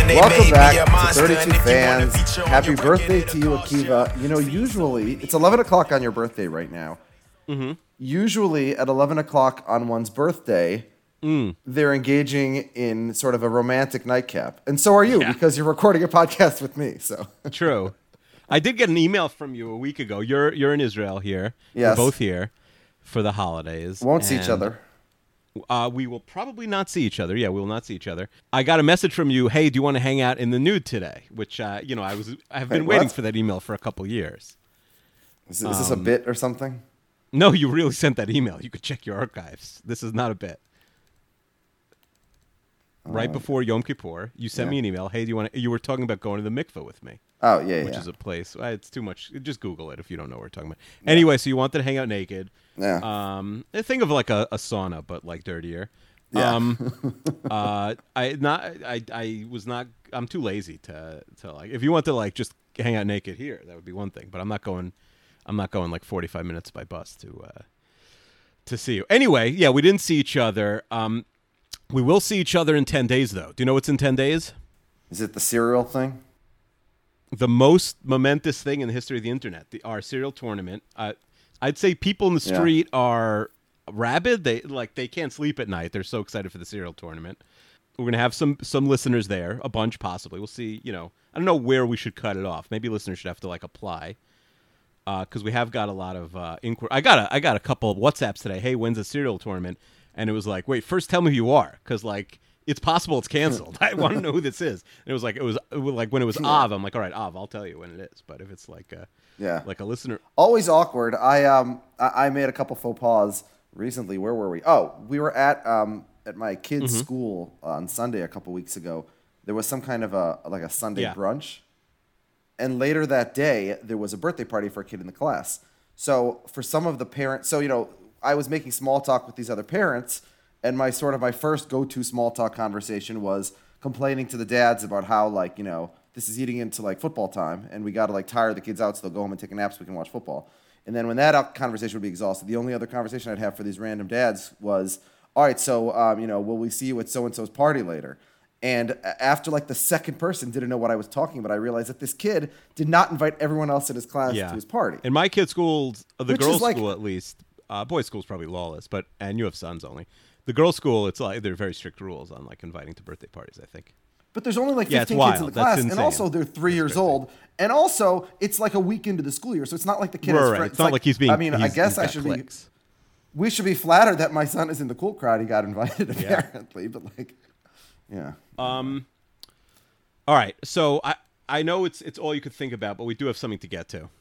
Welcome back to 32 Fans. Happy birthday to you, Akiva. You know, usually, it's 11 o'clock on your birthday right now. Mm-hmm. Usually at 11 o'clock on one's birthday, they're engaging in sort of a romantic nightcap. And so are you, because you're recording a podcast with me. So True. I did get an email from you a week ago. You're in Israel here. Yes. We're both here for the holidays. Won't see each other. We will probably not see each other. Yeah, we will not see each other. I got a message from you. Hey, do you want to hang out in the nude today? Which I've been waiting for that email for a couple years. Is this a bit or something? No, you really sent that email. You could check your archives. This is not a bit. Right before Yom Kippur, you sent me an email. Hey, you were talking about going to the mikveh with me. Oh, yeah, which is a place. It's too much. Just Google it if you don't know what we're talking about. Yeah. Anyway, so you wanted to hang out naked. Yeah. Think of like a sauna, but like dirtier. Yeah. I'm too lazy to like. If you want to like just hang out naked here, that would be one thing. But I'm not going like 45 minutes by bus to see you. Anyway, yeah, we didn't see each other. We will see each other in 10 days, though. Do you know what's in 10 days? Is it the cereal thing? The most momentous thing in the history of the internet, our cereal tournament. I'd say people in the street are rabid. They can't sleep at night. They're so excited for the cereal tournament. We're gonna have some listeners there, a bunch possibly. We'll see. I don't know where we should cut it off. Maybe listeners should have to like apply, because we have got a lot of inquiry. I got a couple of WhatsApps today. Hey, when's the cereal tournament? And it was like, wait, first tell me who you are, because like it's possible it's canceled. I want to know who this is. And it was like when it was Av. I'm like, all right, Av, I'll tell you when it is. But if it's like a listener, always awkward. I made a couple faux pas recently. Where were we? Oh, we were at my kids' school on Sunday a couple weeks ago. There was some kind of a Sunday brunch, and later that day there was a birthday party for a kid in the class. So for some of the parents, I was making small talk with these other parents, and my first go-to small talk conversation was complaining to the dads about how this is eating into like football time, and we got to like tire the kids out so they'll go home and take a nap so we can watch football. And then when that conversation would be exhausted, the only other conversation I'd have for these random dads was, all right, so will we see you at so-and-so's party later? And after like the second person didn't know what I was talking about, I realized that this kid did not invite everyone else in his class to his party. In my kid's school, the girls' school at least, boys' school's probably lawless, and you have sons only. The girls' school, it's like there are very strict rules on like inviting to birthday parties, I think. But there's only like 15 kids in the class, and also they're 3 years old, and also it's like a week into the school year, so it's not like the kid is right. It's not like he's being. I mean, I guess I should be. We should be flattered that my son is in the cool crowd. He got invited apparently, but like, yeah. All right, so I know it's all you could think about, but we do have something to get to.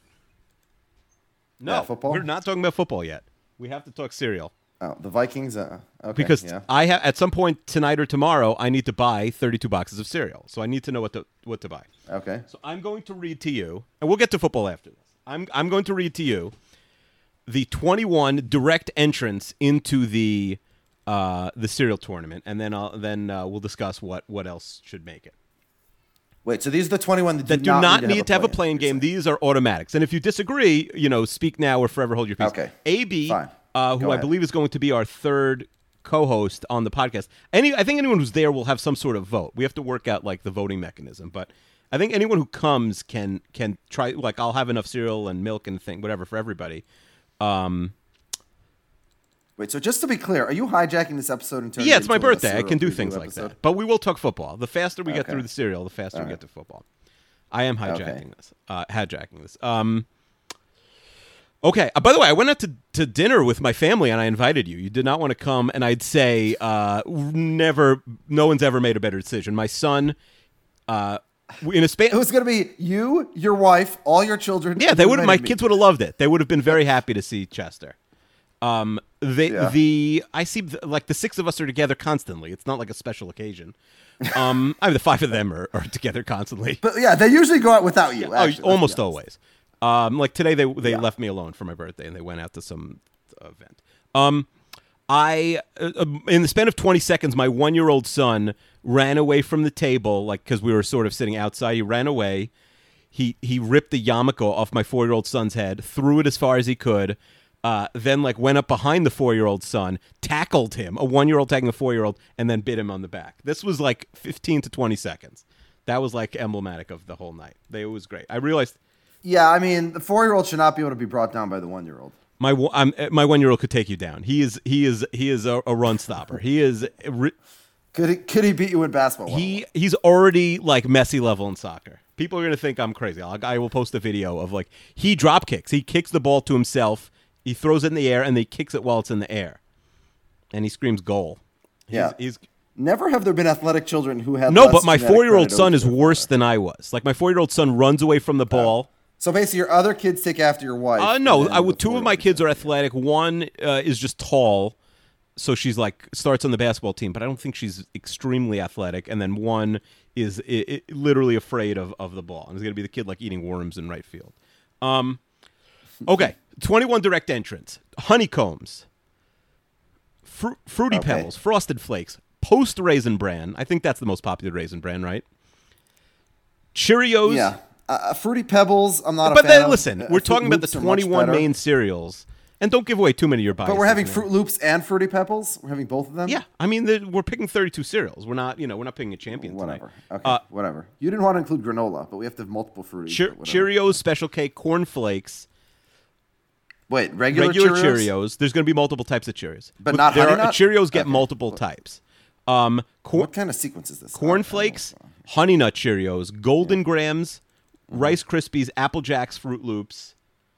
No, football. We're not talking about football yet. We have to talk cereal. Oh, the Vikings? Okay, because I have at some point tonight or tomorrow, I need to buy 32 boxes of cereal. So I need to know what to buy. Okay. So I'm going to read to you, and we'll get to football after this. I'm going to read to you the 21 direct entrants into the cereal tournament, and then we'll discuss what else should make it. Wait, so these are the 21 that do not need to have a playing game. These are automatics. And if you disagree, speak now or forever hold your peace. Okay. AB, fine. Who I believe is going to be our third co-host on the podcast. I think anyone who's there will have some sort of vote. We have to work out like the voting mechanism, but I think anyone who comes can try. Like I'll have enough cereal and milk and whatever for everybody. Wait, so just to be clear, are you hijacking this episode and turning it's my into a birthday. I cereal can do preview things episode? like that. But we will talk football. The faster we get through the cereal, the faster we get to football. I am hijacking this. Hijacking this. Okay. By the way, I went out to dinner with my family, and I invited you. You did not want to come, and I'd say no one's ever made a better decision. My son, in a span, it was going to be you, your wife, all your children. Yeah, they would. My kids would have loved it. They would have been very happy to see Chester. I see like the six of us are together constantly. It's not like a special occasion. The five of them are together constantly. But yeah, they usually go out without you. Almost always. Like today, they left me alone for my birthday, and they went out to some event. In the span of 20 seconds, my 1-year-old son ran away from the table, like because we were sort of sitting outside. He ran away. He ripped the yarmulke off my 4-year-old son's head, threw it as far as he could. Then like went up behind the 4-year-old son, tackled him, a 1-year-old tagging a 4-year-old, and then bit him on the back. This was like 15 to 20 seconds. That was like emblematic of the whole night. It was great. I realized. Yeah, I mean, the 4-year-old should not be able to be brought down by the 1-year-old. My 1-year-old could take you down. He is a run stopper. He is. Could he beat you in basketball? He's already like Messi level in soccer. People are gonna think I'm crazy. I will post a video of like he drop kicks. He kicks the ball to himself. He throws it in the air and then he kicks it while it's in the air, and he screams goal. He's Never have there been athletic children who had no, but my 4-year-old son is worse than I was. Like my 4-year-old son runs away from the ball. So basically, your other kids take after your wife. No, two of my kids are athletic. One is just tall, so she's like starts on the basketball team, but I don't think she's extremely athletic. And then one is literally afraid of the ball. And it's going to be the kid like eating worms in right field. Okay, 21 direct entrants, honeycombs, fruity pebbles, frosted flakes, Post Raisin Bran. I think that's the most popular Raisin Bran, right? Cheerios. Yeah. Fruity Pebbles, I'm not a fan of. But then, of. listen, we're talking about the 21 main cereals. And don't give away too many of your biases. But we're having Fruit Loops and Fruity Pebbles? We're having both of them? Yeah. I mean, we're picking 32 cereals. We're not picking a champion Whatever. tonight. Okay, whatever. You didn't want to include granola, but we have to have multiple fruities. Cheerios, Special K, Corn Flakes. Wait, regular Cheerios? There's going to be multiple types of Cheerios. But not Honey Nut? Cheerios get multiple types. What kind of sequence is this? Corn Flakes, Honey Nut Cheerios, Golden Grams, Rice Krispies, Apple Jacks, Fruit Loops,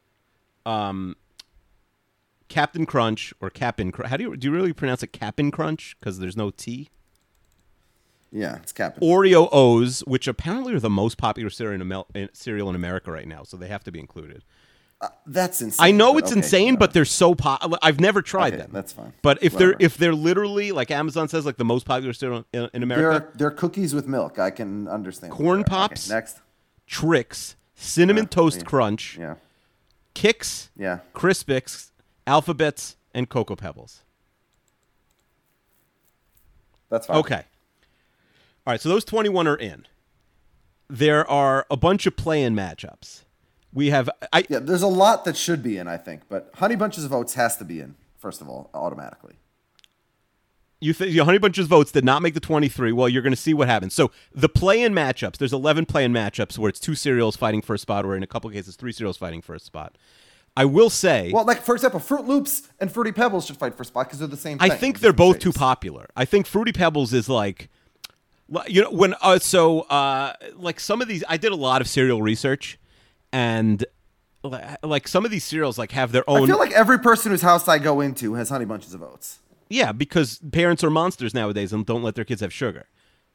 Captain Crunch or Cap'n Crunch. How do you really pronounce it? Cap'n Crunch because there's no T. Yeah, it's Cap'n. Oreo O's, which apparently are the most popular cereal in America right now, so they have to be included. That's insane. I know it's insane, but they're so I've never tried them. That's fine. But if they're literally like Amazon says, like the most popular cereal in America, they're cookies with milk. I can understand. Corn Pops, next, Trix, Cinnamon Toast Crunch, Kix, Crispix, Alphabets, and Cocoa Pebbles. That's fine. Okay. All right, so those 21 are in. There are a bunch of play-in matchups. We have... there's a lot that should be in, I think. But Honey Bunches of Oats has to be in, first of all, automatically. You think Honey Bunches of Oats did not make the 23? Well, you're going to see what happens. So the play-in matchups, there's 11 play-in matchups where it's 2 cereals fighting for a spot, or in a couple cases, 3 cereals fighting for a spot. I will say... Well, like, for example, Fruit Loops and Fruity Pebbles should fight for a spot because they're the same thing. I think they're both too popular. I think Fruity Pebbles is like... when like some of these... I did a lot of cereal research, and like some of these cereals like have their own... I feel like every person whose house I go into has Honey Bunches of Oats. Yeah, because parents are monsters nowadays and don't let their kids have sugar.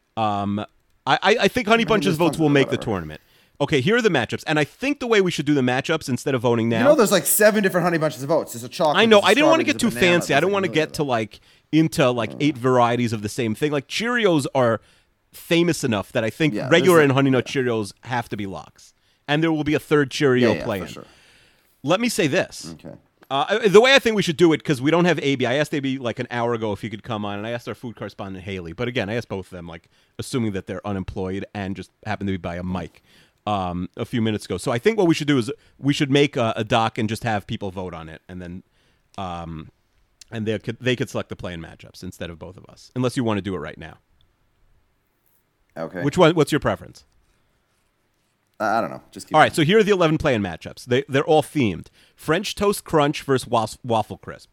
I think Honey Bunches of Oats will make the tournament. Okay, here are the matchups, and I think the way we should do the matchups instead of voting now... there's like 7 different Honey Bunches of Oats. There's a chocolate. I know. I didn't want to get too fancy. I don't want to get to into 8 varieties of the same thing. Like Cheerios are famous enough that I think regular and Honey Nut Cheerios have to be locks, and there will be a third Cheerio play-in. Sure. Let me say this. Okay. The way I think we should do it, because we don't have AB. I asked AB like an hour ago if he could come on, and I asked our food correspondent Haley. But again, I asked both of them, like assuming that they're unemployed and just happen to be by a mic. A few minutes ago. So I think what we should do is we should make a doc and just have people vote on it, and then and they could select the play-in matchups instead of both of us, unless you want to do it right now. Okay. Which one? What's your preference? I don't know. Just keep all right. So here are the 11 play-in matchups. They're all themed: French Toast Crunch versus Waffle Crisp.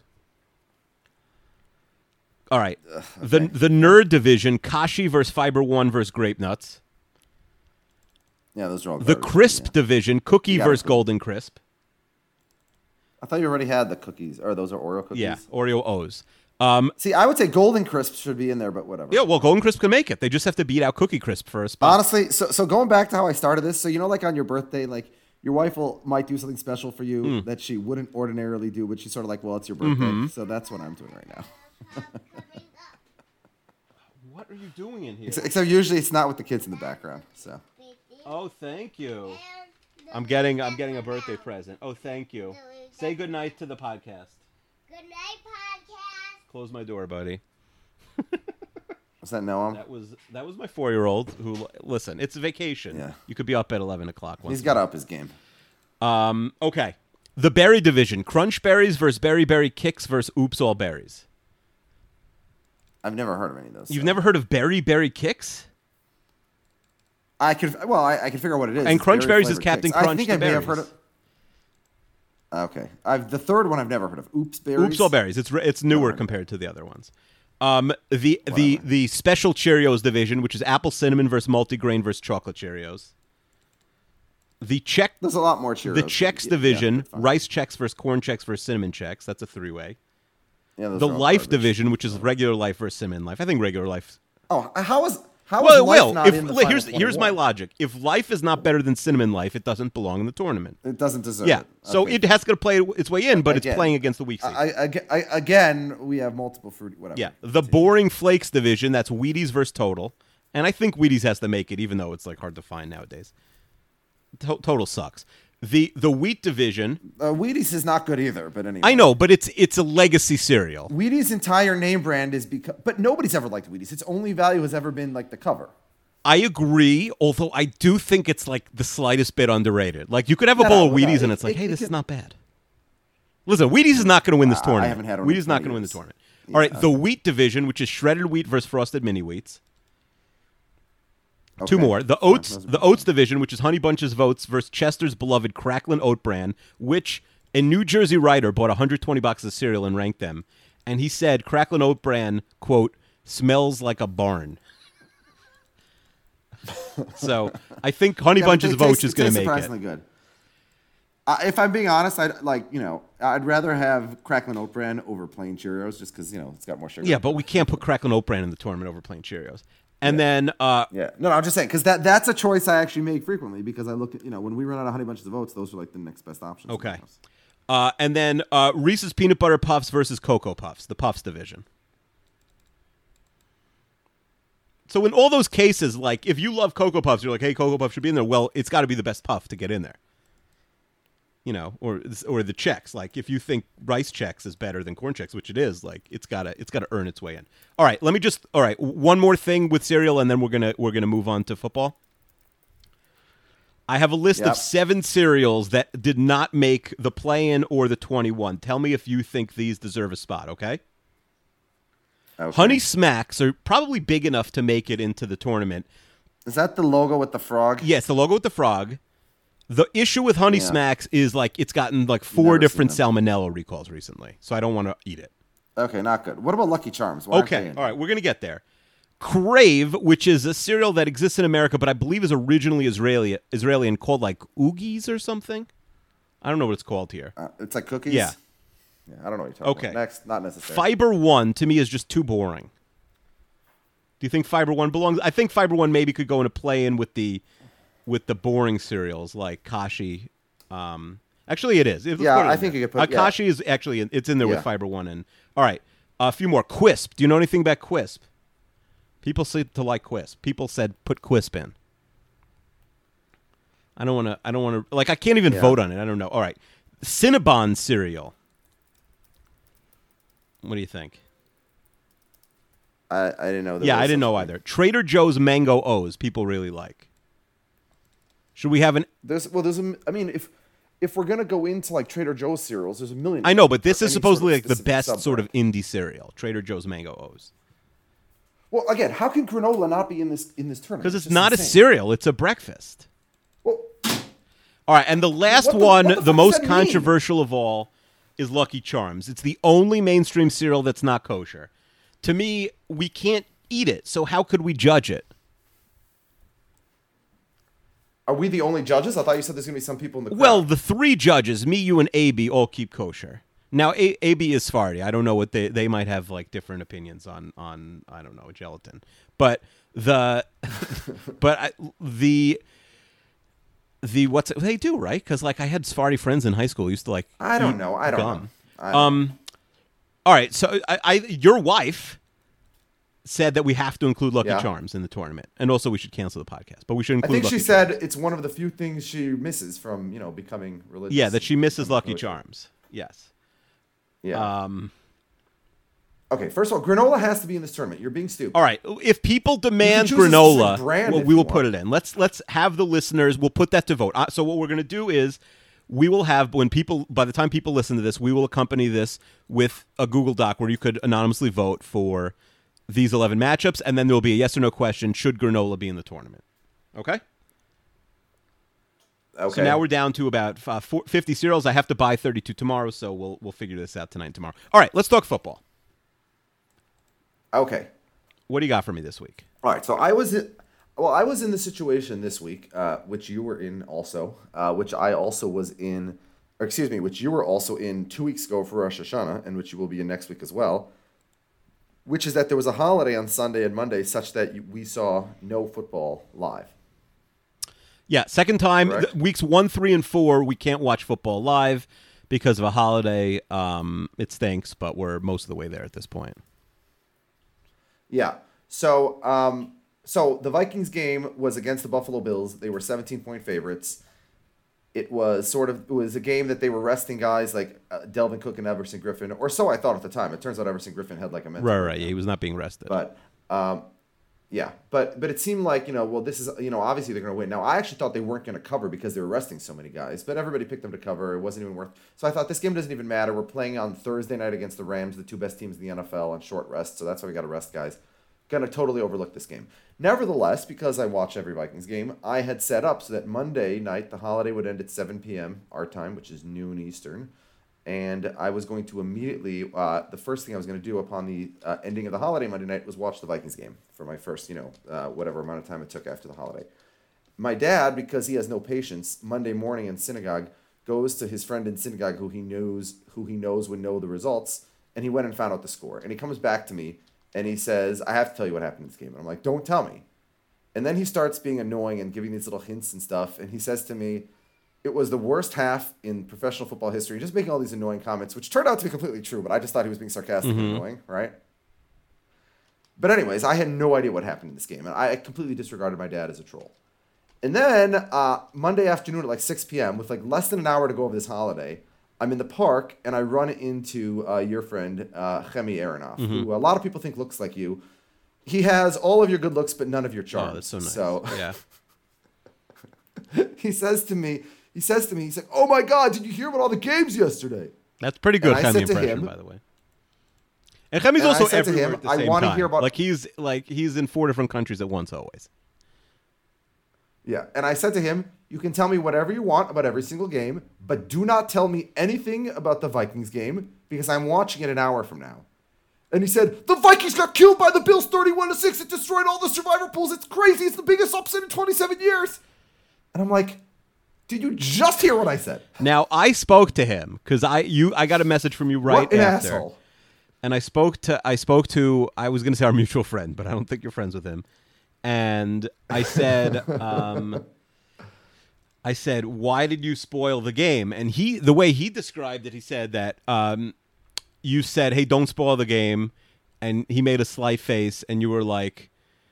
All right. Okay. The nerd division: Kashi versus Fiber One versus Grape Nuts. Yeah, those are all the crisp division, Cookie versus Golden Crisp. I thought you already had the cookies. Or those are Oreo cookies? Yeah, Oreo O's. See, I would say Golden Crisp should be in there, but whatever. Yeah, well, Golden Crisp can make it. They just have to beat out Cookie Crisp for a spot. Honestly, so going back to how I started this, so like on your birthday, like your wife might do something special for you that she wouldn't ordinarily do, but she's sort of like, well, it's your birthday. Mm-hmm. So that's what I'm doing right now. What are you doing in here? Except usually it's not with the kids in the background, so... Oh, thank you. I'm getting a birthday present. Oh, thank you. Say goodnight to the podcast. Good night, podcast. Close my door, buddy. Was that Noam? That was my 4-year-old who, listen, it's a vacation. Yeah. You could be up at 11 o'clock. He's got to up his game. Okay. The berry division. Crunch Berries versus Berry Berry Kicks versus Oops All Berries. I've never heard of any of those. You've never heard of Berry Berry Kicks? I could figure out what it is. And It's Crunch berry Berries is flavored Captain kicks. Crunch. I think the I may have berries. heard of. Okay, the third one I've never heard of. Oops Berries. Oops All Berries. It's newer compared to the other ones. The Special Cheerios division, which is apple cinnamon versus multigrain versus chocolate Cheerios. There's a lot more Cheerios. The Chex division, rice Chex versus corn Chex versus cinnamon Chex. That's a 3-way. Yeah, The Life division, which is regular Life versus cinnamon Life. I think regular Life. Oh, how is Well, it Life will. not in the final Here's my logic. If Life is not better than cinnamon Life, it doesn't belong in the tournament. It doesn't deserve Yeah, it. so Okay. it has to play its way in, but Again, it's playing against the weak seed. Again, we have multiple fruity whatever. Yeah, the Boring Flakes division, that's Wheaties versus Total. And I think Wheaties has to make it, even though it's like hard to find nowadays. Total sucks. The Wheat division, Wheaties is not good either, but anyway. I know, but it's a legacy cereal. Wheaties' entire name brand is but nobody's ever liked Wheaties. Its only value has ever been like the cover. I agree, although I do think it's like the slightest bit underrated. Like you could have a bowl of Wheaties and it's like, hey, this is not bad. Listen, Wheaties is not going to win this tournament. I haven't had one. Wheaties is not going to win the tournament. All right, the Wheat division, which is shredded wheat versus frosted mini wheats. Okay. Two more. The Oats division, which is Honey Bunches of Oats versus Chester's beloved Cracklin' Oat brand, which a New Jersey writer bought 120 boxes of cereal and ranked them. And he said Cracklin' Oat brand, quote, smells like a barn. So I think Honey Bunches of Oats is going to make surprisingly it. Good. If I'm being honest, I'd rather have Cracklin' Oat Bran over plain Cheerios just because it's got more sugar. Yeah, but we can't put Cracklin' Oat brand in the tournament over plain Cheerios. And then no, I'm just saying because that's a choice I actually make frequently because I look at when we run out of Honey Bunches of Oats, those are like the next best options. Okay. And then Reese's Peanut Butter Puffs versus Cocoa Puffs, the Puffs division. So in all those cases, like if you love Cocoa Puffs, you're like, hey, Cocoa Puffs should be in there. Well, it's got to be the best puff to get in there. Or the Chex. Like if you think rice Chex is better than corn Chex, which it is, like it's gotta earn its way in. All right, one more thing with cereal, and then we're gonna move on to football. I have a list of 7 cereals that did not make the play-in or the 21. Tell me if you think these deserve a spot, okay? Honey Smacks are probably big enough to make it into the tournament. Is that the logo with the frog? Yes, the logo with the frog. The issue with Honey Smacks is like it's gotten like 4 different salmonella recalls recently, so I don't want to eat it. Okay, not good. What about Lucky Charms? Okay, all right, we're going to get there. Crave, which is a cereal that exists in America, but I believe is originally Israeli and called like Oogies or something. I don't know what it's called here. It's like cookies? Yeah. I don't know what you're talking about. Next, not necessary. Fiber One, to me, is just too boring. Do you think Fiber One belongs? I think Fiber One maybe could go into play-in with the boring cereals like Kashi. Actually, it is. I think you could put Kashi is actually it's in there with Fiber One. And all right, a few more. Quisp. Do you know anything about Quisp? People seem to like Quisp. People said put Quisp in. I don't want to. Like I can't even vote on it. I don't know. All right, Cinnabon cereal. What do you think? I didn't know. I didn't know either. Trader Joe's Mango O's. People really like. Should we have an? If we're gonna go into like Trader Joe's cereals, there's a million. I know, but this is supposedly like the best sort of indie cereal. Trader Joe's Mango O's. Well, again, how can granola not be in this tournament? Because it's not a cereal; it's a breakfast. Well, all right, and the last one, the most controversial of all, is Lucky Charms. It's the only mainstream cereal that's not kosher. To me, we can't eat it, so how could we judge it? Are we the only judges? I thought you said there's going to be some people in the crowd. Well, the 3 judges, me, you, and AB, all keep kosher. Now, AB is Sephardi. I don't know what they might have like different opinions on I don't know, gelatin. But the what's it, they do, right? Because like I had Sephardi friends in high school who used to like I don't know. All right, so your wife said that we have to include Lucky Charms in the tournament, and also we should cancel the podcast. But we should include. I think Lucky she said Charms. it's one of the few things she misses from becoming religious. Yeah, that she misses Lucky Charms. Yes. Yeah. Okay, first of all, granola has to be in this tournament. You're being stupid. All right, if people demand granola, we will put it in. Let's have the listeners. We'll put that to vote. So what we're going to do is we will have by the time people listen to this, we will accompany this with a Google Doc where you could anonymously vote for these 11 matchups, and then there will be a yes or no question: should granola be in the tournament? Okay? Okay. So now we're down to about 50 cereals. I have to buy 32 tomorrow, so we'll figure this out tonight and tomorrow. All right, let's talk football. Okay. What do you got for me this week? All right. So I was in the situation this week, which you were in also, which I also was in, or excuse me, which you were also in 2 weeks ago for Rosh Hashanah, and which you will be in next week as well, which is that there was a holiday on Sunday and Monday such that we saw no football live. Yeah, second time, weeks 1, 3, and 4, we can't watch football live because of a holiday. It stinks, but we're most of the way there at this point. Yeah. So, so the Vikings game was against the Buffalo Bills. They were 17-point favorites. It was a game that they were resting guys like Delvin Cook and Everson Griffin, or so I thought at the time. It turns out Everson Griffin had like a mental right. Yeah, he was not being rested. But yeah, but it seemed like, well, this is, obviously they're going to win. Now, I actually thought they weren't going to cover because they were resting so many guys, but everybody picked them to cover. It wasn't even worth. So I thought this game doesn't even matter. We're playing on Thursday night against the Rams, the two best teams in the NFL, on short rest. So that's why we got to rest guys. Going to totally overlook this game. Nevertheless, because I watch every Vikings game, I had set up so that Monday night, the holiday would end at 7 p.m. our time, which is noon Eastern. And I was going to immediately, the first thing I was going to do upon the ending of the holiday Monday night was watch the Vikings game for my first, whatever amount of time it took after the holiday. My dad, because he has no patience, Monday morning in synagogue, goes to his friend in synagogue who he knows would know the results, and he went and found out the score. And he comes back to me, and he says, I have to tell you what happened in this game. And I'm like, don't tell me. And then he starts being annoying and giving these little hints and stuff, and he says to me, it was the worst half in professional football history, just making all these annoying comments, which turned out to be completely true, but I just thought he was being sarcastic and annoying, right? But anyways, I had no idea what happened in this game, and I completely disregarded my dad as a troll. And then Monday afternoon at like 6 p.m., with like less than an hour to go of this holiday, I'm in the park, and I run into your friend, Chemi Aronoff, who a lot of people think looks like you. He has all of your good looks, but none of your charm. Oh, that's so nice. So, yeah. He says to me, he's like, oh my God, did you hear about all the games yesterday? That's pretty good Chemi impression, him, by the way. And Chemi's also everywhere at the same time. Hear about, he's in 4 different countries at once always. Yeah, and I said to him, you can tell me whatever you want about every single game, but do not tell me anything about the Vikings game because I'm watching it an hour from now. And he said, the Vikings got killed by the Bills 31-6. It destroyed all the survivor pools. It's crazy. It's the biggest upset in 27 years. And I'm like, did you just hear what I said? Now, I spoke to him because I got a message from you right after. Asshole. And I spoke to I was going to say our mutual friend, but I don't think you're friends with him. And I said why did you spoil the game? And the way he described it, he said that you said, "Hey, don't spoil the game." And he made a sly face and you were like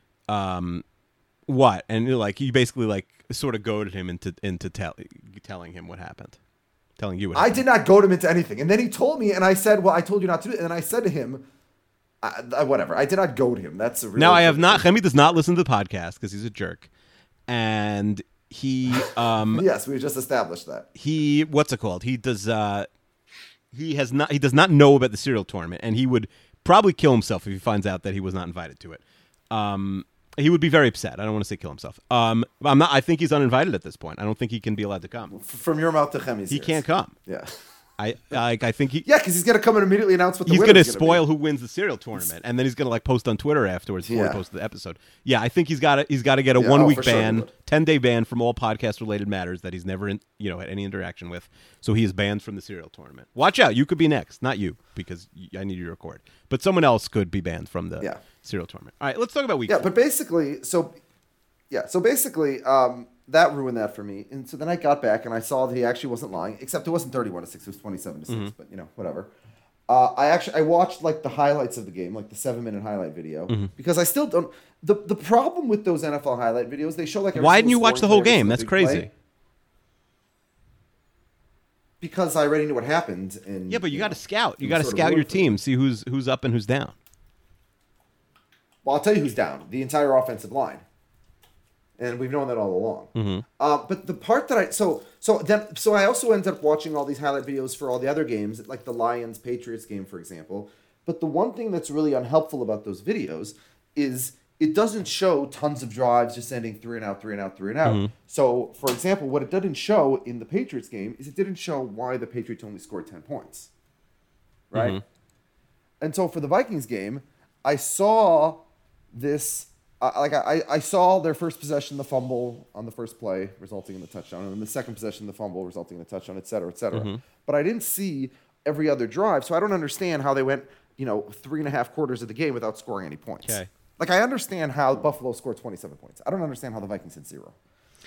what? And you're like, you basically like sort of goaded him into telling him what happened. Telling you what happened. I did not goad him into anything. And then he told me, and I said, well, I told you not to do it. And I said to him, whatever. I did not goad him. That's a real. Now I have not. Chemi does not listen to the podcast because he's a jerk, and he. Yes, we just established that. What's it called? He does. He does not know about the cereal tournament, and he would probably kill himself if he finds out that he was not invited to it. He would be very upset. I don't want to say kill himself. I'm not. I think he's uninvited at this point. I don't think he can be allowed to come. From your mouth to Chemi's he ears. Can't come. Yeah. I think he. Yeah, because he's gonna come and immediately announce what the he's winner's gonna gonna spoil be. who wins the cereal tournament, and then he's gonna like post on Twitter afterwards before he posts the episode. Yeah, I think he's got to get a 1 week ban, 10-day ban from all podcast related matters that he's never had any interaction with. So he is banned from the cereal tournament. Watch out, you could be next. Not you, because I need you to record, but someone else could be banned from the cereal tournament. All right, let's talk about week. Yeah, but basically, that ruined that for me. And so then I got back and I saw that he actually wasn't lying, except it wasn't 31-6, it was 27-6, but whatever. I watched like the highlights of the game, like the 7-minute highlight video, because I still don't. The problem with those NFL highlight videos, they show like. Why didn't you watch the whole game? That's crazy. Play. Because I already knew what happened. And yeah, but you got to scout. You got to scout your team, see who's up and who's down. Well, I'll tell you who's down. The entire offensive line. And we've known that all along. But the part that I also ended up watching all these highlight videos for all the other games, like the Lions-Patriots game, for example. But the one thing that's really unhelpful about those videos is it doesn't show tons of drives just ending 3 and out, 3 and out, 3 and out. Mm-hmm. So, for example, what it didn't show in the Patriots game is it didn't show why the Patriots only scored 10 points. Right? Mm-hmm. And so for the Vikings game, I saw this. I saw their first possession, the fumble on the first play, resulting in the touchdown, and then the second possession, the fumble, resulting in a touchdown, et cetera, et cetera. Mm-hmm. But I didn't see every other drive, so I don't understand how they went, 3.5 quarters of the game without scoring any points. Okay. Like, I understand how Buffalo scored 27 points. I don't understand how the Vikings had 0.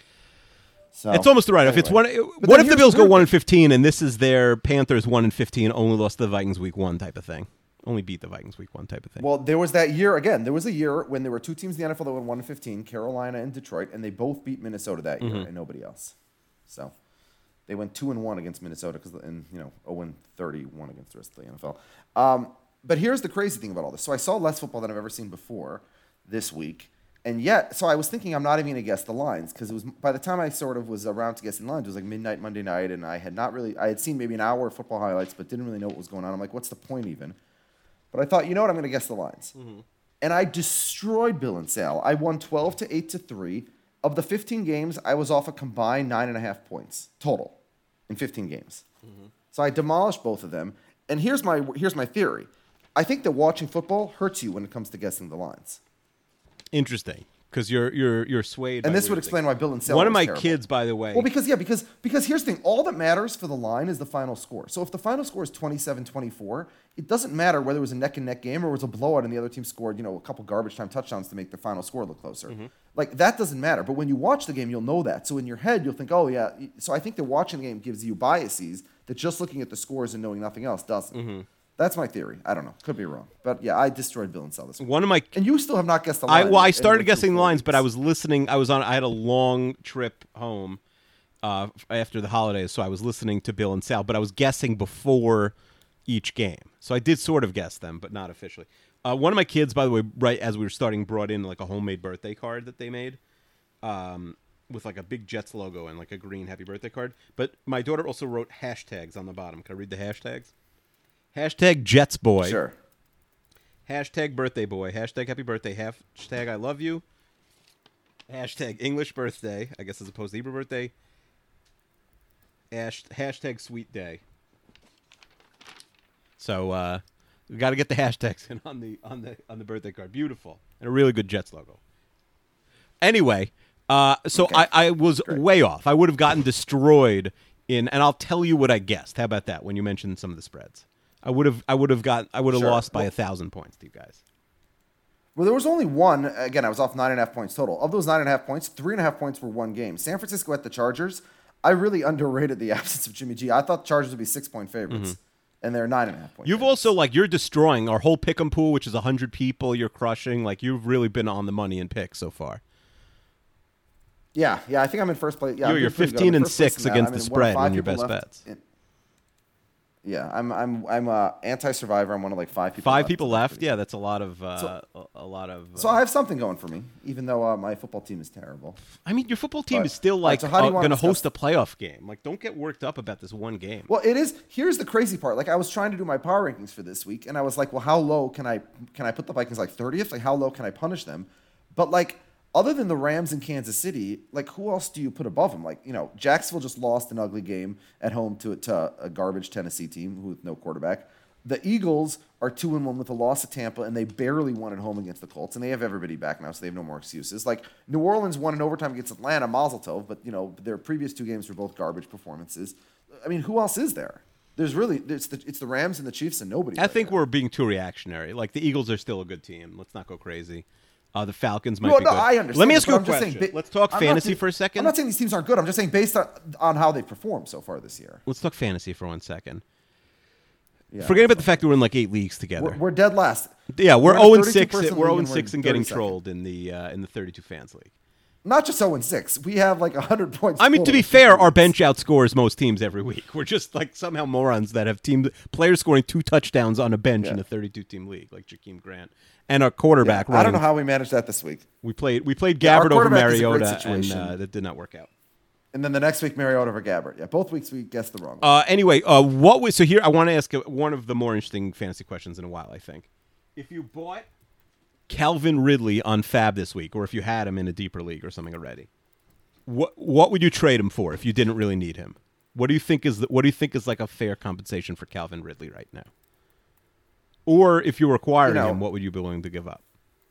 So, it's almost the right. Anyway. If it's one, what if the Bills go 1-15 and this is their Panthers 1-15, only lost to the Vikings week 1 type of thing, only beat the Vikings week 1 type of thing? Well, there was that year again. There was a year when there were 2 teams in the NFL that went 1-15, Carolina and Detroit, and they both beat Minnesota that year, and nobody else. So they went 2-1 against Minnesota and 0-31 against the rest of the NFL. But here's the crazy thing about all this. So I saw less football than I've ever seen before this week. And yet, so I was thinking I'm not even going to guess the lines because it was by the time I sort of was around to guessing lines, it was like midnight Monday night, and I had seen maybe an hour of football highlights, but didn't really know what was going on. I'm like, what's the point even? But I thought, you know what, I'm going to guess the lines. Mm-hmm. And I destroyed Bill and Sal. I won 12-8-3. Of the 15 games, I was off a combined 9.5 points total in 15 games. Mm-hmm. So I demolished both of them. And here's my theory. I think that watching football hurts you when it comes to guessing the lines. Interesting, because you're swayed. And this would explain why Bill and Sal. One of my terrible. kids, by the way. Well, because here's the thing. All that matters for the line is the final score. So if the final score is 27-24, it doesn't matter whether it was a neck-and-neck game or it was a blowout and the other team scored, a couple garbage time touchdowns to make the final score look closer. Mm-hmm. Like, that doesn't matter. But when you watch the game, you'll know that. So in your head, you'll think, oh, yeah. So I think that watching the game gives you biases that just looking at the scores and knowing nothing else doesn't. Mm-hmm. That's my theory. I don't know. Could be wrong. But yeah, I destroyed Bill and Sal this week. And you still have not guessed the line. I started guessing the lines, but I was listening. I had a long trip home after the holidays, so I was listening to Bill and Sal, but I was guessing before each game. So I did sort of guess them, but not officially. One of my kids, by the way, right as we were starting, brought in like a homemade birthday card that they made with like a big Jets logo and like a green happy birthday card. But my daughter also wrote hashtags on the bottom. Can I read the hashtags? Hashtag Jets boy. Sure. Hashtag birthday boy. Hashtag happy birthday. Hashtag I love you. Hashtag English birthday, I guess as opposed to Hebrew birthday. Hashtag sweet day. So we got to get the hashtags in on the birthday card. Beautiful. And a really good Jets logo. Anyway, so okay. I was way off. I would have gotten destroyed and I'll tell you what I guessed. How about that when you mentioned some of the spreads? I would have lost by 1,000 points to you guys. Well, there was only one. Again, I was off 9.5 points total. Of those 9.5 points, 3.5 points were one game. San Francisco at the Chargers. I really underrated the absence of Jimmy G. I thought the Chargers would be 6-point favorites, and they're 9.5 points. You've favorites. Also you're destroying our whole pick'em pool, which is 100 people. You're crushing. Like you've really been on the money in picks so far. Yeah. I think I'm in first place. Yeah, you're 15-6 against the spread in your best bets. Yeah, I'm anti-survivor. I'm one of like 5 people. 5 people left. Yeah, that's a lot of. So I have something going for me, even though my football team is terrible. I mean, your football team is still like going to host a playoff game. Like, don't get worked up about this one game. Well, it is. Here's the crazy part. Like, I was trying to do my power rankings for this week, and I was like, well, how low can I put the Vikings like 30th? Like, how low can I punish them? But like, other than the Rams in Kansas City, like who else do you put above them? Like, Jacksonville just lost an ugly game at home to a garbage Tennessee team with no quarterback. The Eagles are 2-1 with a loss to Tampa, and they barely won at home against the Colts, and they have everybody back now, so they have no more excuses. Like, New Orleans won in overtime against Atlanta, Mazel Tov, but their previous 2 games were both garbage performances. I mean, who else is there? There's really it's the Rams and the Chiefs and nobody. I think we're being too reactionary. Like the Eagles are still a good team. Let's not go crazy. The Falcons might be good. I understand. Let me ask you a question. Let's talk fantasy for a second. I'm not saying these teams aren't good. I'm just saying based on how they've performed so far this year. Let's talk fantasy for 1 second. Yeah, forget about the fact that we're in like 8 leagues together. We're dead last. Yeah, we're 0-6. We're 0-6 and getting trolled in the 32 fans league. Not just 0-6. We have like 100 points. I mean, to be fair, our bench outscores most teams every week. We're just like somehow morons that have players scoring 2 touchdowns on a bench in a 32-team league, like Jakeem Grant. And our quarterback. I don't know how we managed that this week. We played Gabbert over Mariota, and that did not work out. And then the next week, Mariota over Gabbert. Yeah, both weeks we guessed the wrong one. Anyway, so here I want to ask one of the more interesting fantasy questions in a while. I think if you bought Calvin Ridley on Fab this week, or if you had him in a deeper league or something already, what would you trade him for if you didn't really need him? What do you think is like a fair compensation for Calvin Ridley right now? Or if you're acquiring him, what would you be willing to give up?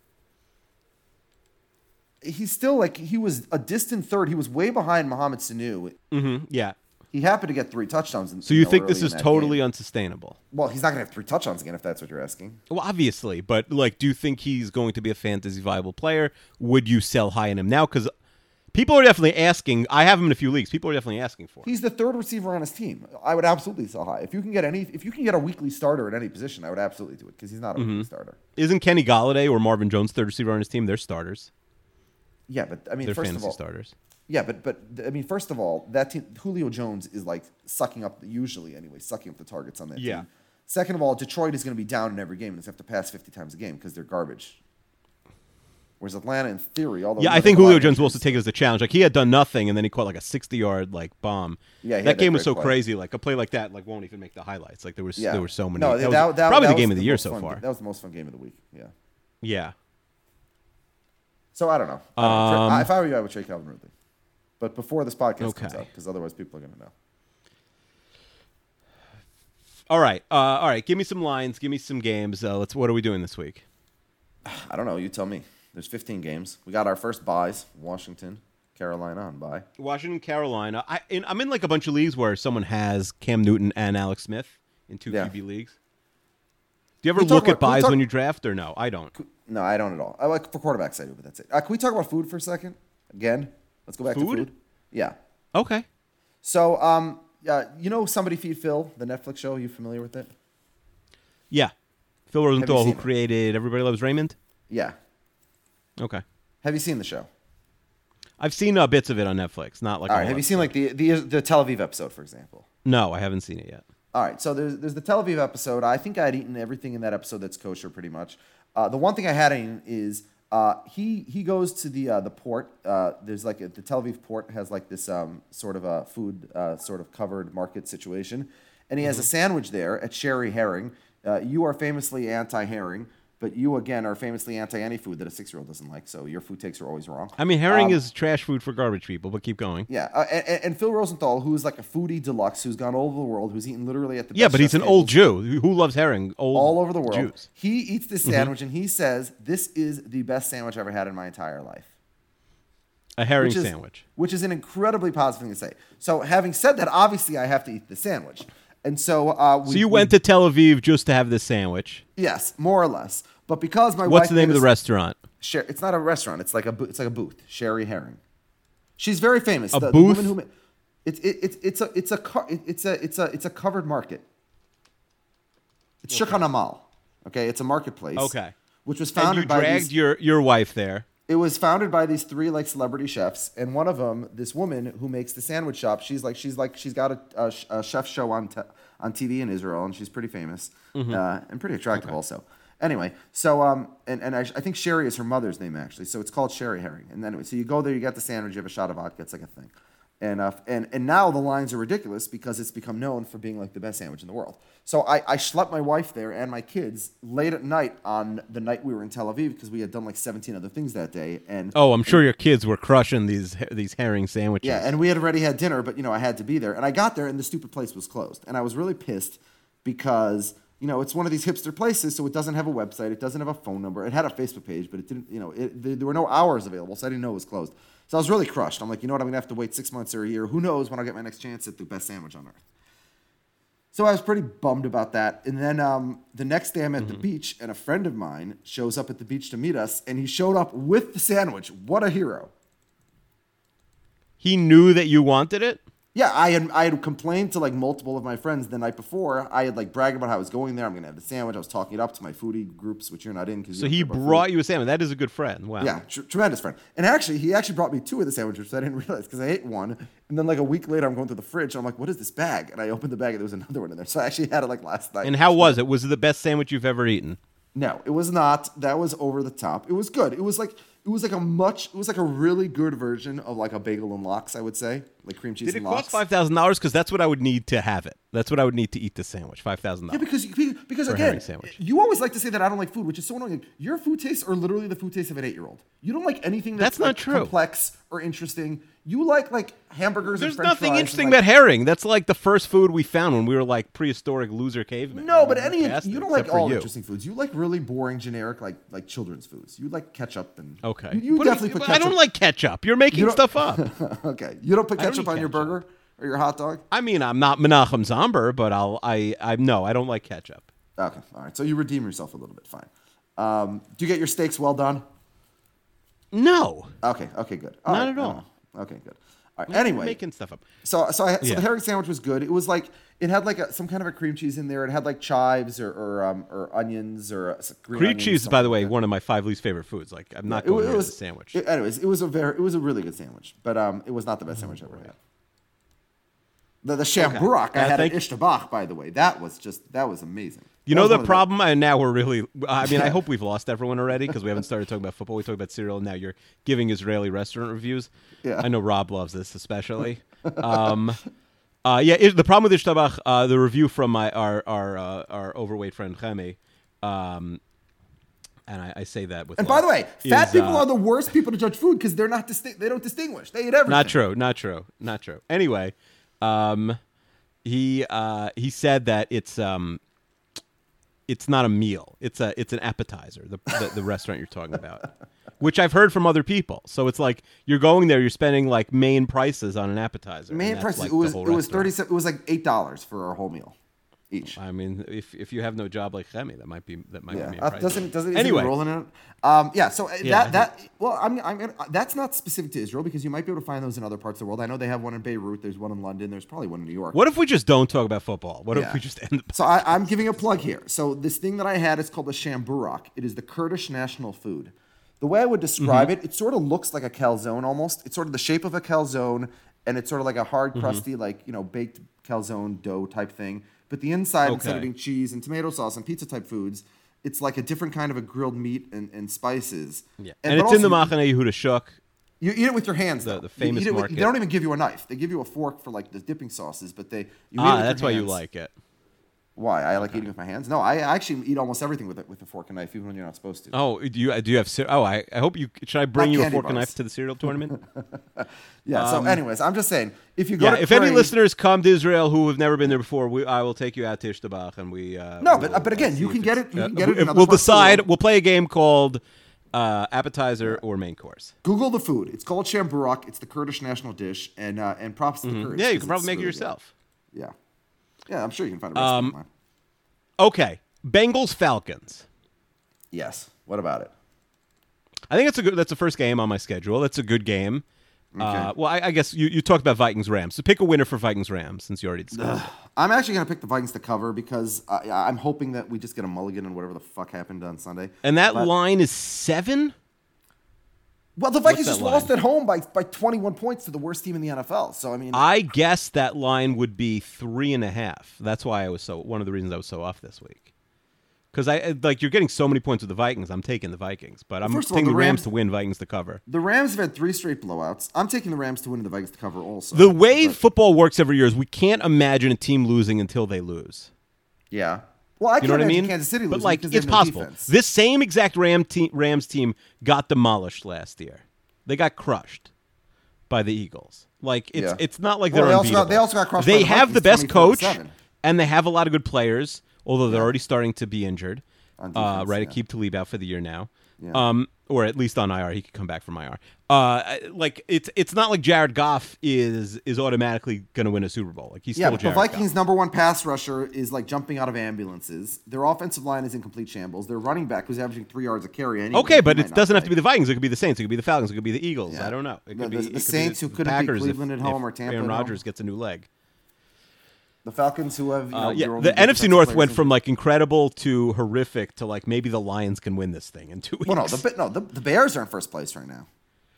He's still he was a distant third. He was way behind Mohamed Sanu. Mm-hmm. Yeah. He happened to get 3 touchdowns. So you think this is totally unsustainable? Well, he's not going to have 3 touchdowns again if that's what you're asking. Well, obviously. But, do you think he's going to be a fantasy viable player? Would you sell high on him now? Because people are definitely asking. I have him in a few leagues. People are definitely asking for him. He's the 3rd receiver on his team. I would absolutely sell high. If you can get a weekly starter at any position, I would absolutely do it because he's not a weekly starter. Isn't Kenny Golladay or Marvin Jones 3rd receiver on his team? They're starters. Yeah, but I mean, they're first fantasy of all, starters. Yeah, but I mean, first of all, that team, Julio Jones is sucking up the targets on that team. Second of all, Detroit is going to be down in every game and they have to pass 50 times a game because they're garbage. Whereas Atlanta, in theory, I think Julio Jones will also take it as a challenge. He had done nothing and then he caught a 60-yard bomb. Yeah, that game was so crazy. A play like that won't even make the highlights. There were so many. No, that was probably the game of the year so far. That was the most fun game of the week. Yeah. Yeah. So I don't know. If I were you, I would trade Calvin Ridley. But before this podcast comes out, because otherwise people are going to know. All right. Give me some lines. Give me some games. What are we doing this week? I don't know. You tell me. There's 15 games. We got our first buys. Washington, Carolina on bye. Washington, Carolina. I'm in a bunch of leagues where someone has Cam Newton and Alex Smith in 2 QB leagues. Do you ever look at buys when you draft or no? I don't. No, I don't at all. For quarterbacks, I do, but that's it. Can we talk about food for a second? Again? Let's go back to food. Yeah. Okay. So, Somebody Feed Phil, the Netflix show. Are you familiar with it? Yeah. Phil Rosenthal, who created Everybody Loves Raymond? Yeah. Okay. Have you seen the show? I've seen bits of it on Netflix. Not all right. Have you seen the Tel Aviv episode, for example? No, I haven't seen it yet. All right. So there's the Tel Aviv episode. I think I had eaten everything in that episode that's kosher, pretty much. The one thing I hadn't eaten is he goes to the port. There's the Tel Aviv port has this sort of a food sort of covered market situation, and he has a sandwich there at Sherry Herring. You are famously anti-herring. But you, again, are famously anti any food that a 6-year-old doesn't like, so your food takes are always wrong. I mean, herring is trash food for garbage people, but keep going. Yeah, and Phil Rosenthal, who's a foodie deluxe, who's gone all over the world, who's eaten literally at the best but he's an old Jew who loves herring. All over the world. Jews. He eats this sandwich, and he says, this is the best sandwich I've ever had in my entire life. A herring sandwich. Which is an incredibly positive thing to say. So having said that, obviously I have to eat the sandwich. And so you went to Tel Aviv just to have this sandwich? Yes, more or less. But because my wife... What's the name of the restaurant? It's not a restaurant. It's like a booth. Sherry Herring. She's very famous. The The booth? woman it's a covered market. It's Shulchan Amal. Okay, it's a marketplace. Okay. Which was founded by dragged your wife there. It was founded by these 3 celebrity chefs, and one of them, this woman who makes the sandwich shop, she's got a chef show on TV in Israel, and she's pretty famous and pretty attractive also. Anyway, so I think Sherry is her mother's name actually, so it's called Sherry Herring. And anyway, so you go there, you get the sandwich, you have a shot of vodka, it's like a thing. And now the lines are ridiculous because it's become known for being the best sandwich in the world. So I schlepped my wife there and my kids late at night on the night we were in Tel Aviv because we had done 17 other things that day. And I'm sure your kids were crushing these herring sandwiches. Yeah, and we had already had dinner, but I had to be there. And I got there and the stupid place was closed. And I was really pissed because it's one of these hipster places, so it doesn't have a website, it doesn't have a phone number. It had a Facebook page, but it didn't. There were no hours available, so I didn't know it was closed. So I was really crushed. I'm like, you know what? I'm gonna have to wait 6 months or a year. Who knows when I'll get my next chance at the best sandwich on earth? So I was pretty bummed about that. And then the next day I'm at the beach, and a friend of mine shows up at the beach to meet us, and he showed up with the sandwich. What a hero! He knew that you wanted it? Yeah, I had complained to multiple of my friends the night before. I had bragged about how I was going there. I'm gonna have the sandwich. I was talking it up to my foodie groups, which you're not in. So he brought you a sandwich. That is a good friend. Wow. Yeah, tremendous friend. And he actually brought me 2 of the sandwiches, which I didn't realize because I ate one. And then a week later, I'm going through the fridge. And I'm like, what is this bag? And I opened the bag and there was another one in there. So I actually had it last night. And how was it? Was it the best sandwich you've ever eaten? No, it was not. That was over the top. It was good. It It was like a really good version of like a bagel and lox, I would say, like cream cheese Did it and lox. cost $5,000? Because that's what I would need to have it. That's what I would need to eat the sandwich. $5,000. Yeah, because For a again, Harry sandwich. you always like to say that I don't like food, which is so annoying. Your food tastes are literally the food taste of an 8-year-old. You don't like anything that's not like, true. complex or interesting. You like hamburgers There's and French nothing fries interesting and, like, about herring. That's like the first food we found when we were like prehistoric loser cavemen. No, but Except you don't like for all you. interesting foods. You like really boring, generic, like children's foods. You like ketchup and Okay. You definitely put ketchup. I don't like ketchup. You're making stuff up. Okay, you don't put I don't ketchup eat on your ketchup. burger or your hot dog. I mean, I'm not Menachem Zomber, but no, I don't like ketchup. Okay, all right. So you redeem yourself a little bit. Fine. Do you get your steaks well done? No. Okay, good. Not at all. Okay, good. All right. Anyway, Making stuff up. So Yeah. the herring sandwich was good. It was like it had like some kind of a cream cheese in there. It had like chives or onions or green Cream onions, cheese is, something by the like way, that. one of my 5 least favorite foods. Like, I'm not It going near was the sandwich. Anyways, it was a really good sandwich, but it was not the best sandwich I ever had. The shamburak I had at Ishtabach, by the way, that was amazing. You That know was the one of problem, and now we're really. I mean, I hope we've lost everyone already because we haven't started talking about football. We talked about cereal, and now you're giving Israeli restaurant reviews. Yeah. I know Rob loves this especially. The problem with Ishtabach, the review from our overweight friend Chemi, and I say that with. And by the way, fat people are are the worst people to judge food because they're not they don't distinguish. They eat everything. Not true. Anyway, he said that it's not a meal. It's an appetizer. The restaurant you're talking about, which I've heard from other people. So it's like you're going there, you're spending like main prices on an appetizer. Main prices. Like it was the whole restaurant. 37. It was like $8 for our whole meal each. I mean, if you have no job like Chemi, that might be Yeah, main price. doesn't Anyway. rolling in it. So that's not specific to Israel because you might be able to find those in other parts of the world. I know they have one in Beirut. There's one in London. There's probably one in New York. What if we just don't talk about football? What if we just end the So I'm giving a plug here. So this thing that I had is called the shamburak. It is the Kurdish national food. The way I would describe it sort of looks like a calzone almost. It's sort of the shape of a calzone, and it's sort of like a hard, crusty, baked calzone dough type thing. But the inside, instead of being cheese and tomato sauce and pizza type foods, it's like a different kind of a grilled meat and spices. Yeah. And it's in the Machane Yehuda Shuk. You eat it with your hands, though. The famous you eat it market. They don't even give you a knife. They give you a fork for like the dipping sauces, but you eat it with That's your why you hands. like it. Why? I like eating with my hands? No, I actually eat almost everything with a fork and knife, even when you're not supposed to. Oh, do you have? I hope you. Should I bring Not you a candy fork and bars. knife to the cereal tournament? Yeah. So, anyways, I'm just saying, if you go to if any Crane- listeners come to Israel who have never been there before, I will take you out to Ishtabach, and we. No, but again, you can get it. You can get it. In other We'll parts of the decide. world. We'll play a game called appetizer or main course. Google the food. It's called shamburak. It's the Kurdish national dish, and props to the Kurds. Yeah, you 'cause can probably it's make it really yourself. good. Yeah, I'm sure you can find a recipe online. Okay, Bengals Falcons. Yes. What about it? I think that's the first game on my schedule. That's a good game. Okay. Well, I guess you talked about Vikings Rams. So pick a winner for Vikings Rams since you already discussed it. I'm actually going to pick the Vikings to cover because I'm hoping that we just get a mulligan on whatever the fuck happened on Sunday. And that But- line is 7? Well, the Vikings that just line? lost at home by 21 points to the worst team in the NFL. So, I mean... I guess that line would be 3.5. That's why I was one of the reasons I was so off this week. Because you're getting so many points with the Vikings. I'm taking the Vikings, but I'm First of all, taking the the Rams Rams- to win, Vikings to cover. The Rams have had 3 straight blowouts. I'm taking the Rams to win and the Vikings to cover also. The way But- football works every year is we can't imagine a team losing until they lose. Yeah. Well, I You know can't what I imagine mean? Kansas City But losing like, because they it's have no possible. defense. This same exact Rams team got demolished last year. They got crushed by the Eagles. Like it's not like Well, they're they also got- unbeatable. they also got crushed by They the have the Vikings best coach, 24-7. and they have a lot of good players. Although they're already starting to be injured. On defense, Right, yeah. Keep Talib out for the year now. Yeah. Or at least on IR. He could come back from IR. Like it's not like Jared Goff is automatically going to win a Super Bowl. Like he's Yeah, still but the Jared Vikings' Goff. number one pass rusher is like jumping out of ambulances. Their offensive line is in complete shambles. Their running back, who's averaging 3 yards a carry anyway. Okay, but he it might not doesn't have to play. be the Vikings. It could be the Saints. It could be the Falcons. It could be the Eagles. Yeah. I don't know. It The- could be the it could be Saints who couldn't beat Packers Cleveland at home if or Tampa Aaron at home. Rodgers gets a new leg. The Falcons, who have their only The defensive NFC North players went in- from like incredible to horrific to like maybe the Lions can win this thing in 2 weeks. Well, the Bears are in first place right now.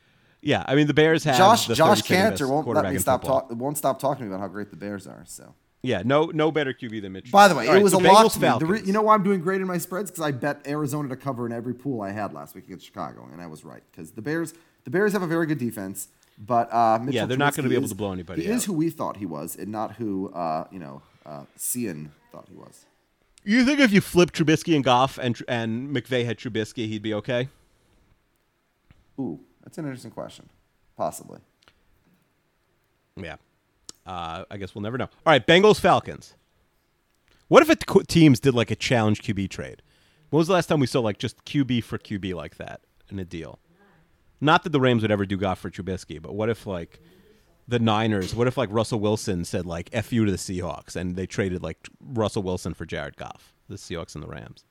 Yeah, I mean the Bears have Josh the Josh 32nd Cantor best won't let quarterback me in stop football. won't stop talking about how great the Bears are. So Yeah, no better QB than Mitch. By the way, All right, it was so a lot Bengals, to me. Falcons. You know why I'm doing great in my spreads? Because I bet Arizona to cover in every pool I had last week against Chicago, and I was right. Because the Bears have a very good defense, but Mitchell they're not going to be able is- to blow anybody He out. is who we thought he was, and not who Cian thought he was. You think if you flip Trubisky and Goff and McVay had Trubisky, he'd be okay? Ooh, that's an interesting question. Possibly. Yeah. I guess we'll never know. All right, Bengals, Falcons. What if teams did like a challenge QB trade? When was the last time we saw like just QB for QB like that in a deal? Not that the Rams would ever do Goff for Trubisky, but what if like the Niners, what if like Russell Wilson said like F you to the Seahawks and they traded like Russell Wilson for Jared Goff, the Seahawks and the Rams?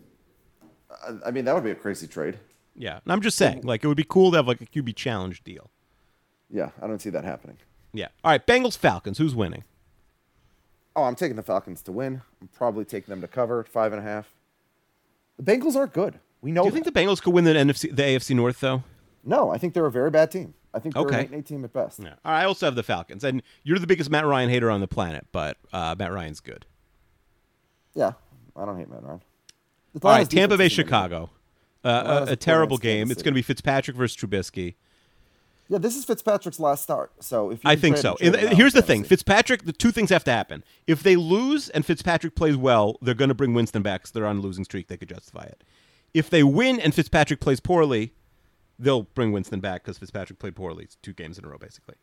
I mean, that would be a crazy trade. Yeah. And I'm just saying, like it would be cool to have like a QB challenge deal. Yeah, I don't see that happening. Yeah. All right, Bengals, Falcons. Who's winning? Oh, I'm taking the Falcons to win. I'm probably taking them to cover 5.5. The Bengals aren't good. We know. Do you think the Bengals could win the AFC North though? No, I think they're a very bad team. I think they're an 8-8 team at best. Yeah. All right, I also have the Falcons, and you're the biggest Matt Ryan hater on the planet, but Matt Ryan's good. Yeah, I don't hate Matt Ryan. All right, Tampa Bay, Chicago. A terrible game. It's going to be Fitzpatrick versus Trubisky. Yeah, this is Fitzpatrick's last start. So if you I think so. Here's the thing. Fitzpatrick, the two things have to happen. If they lose and Fitzpatrick plays well, they're going to bring Winston back because they're on a losing streak. They could justify it. If they win and Fitzpatrick plays poorly, they'll bring Winston back because Fitzpatrick played poorly. It's 2 games in a row, basically.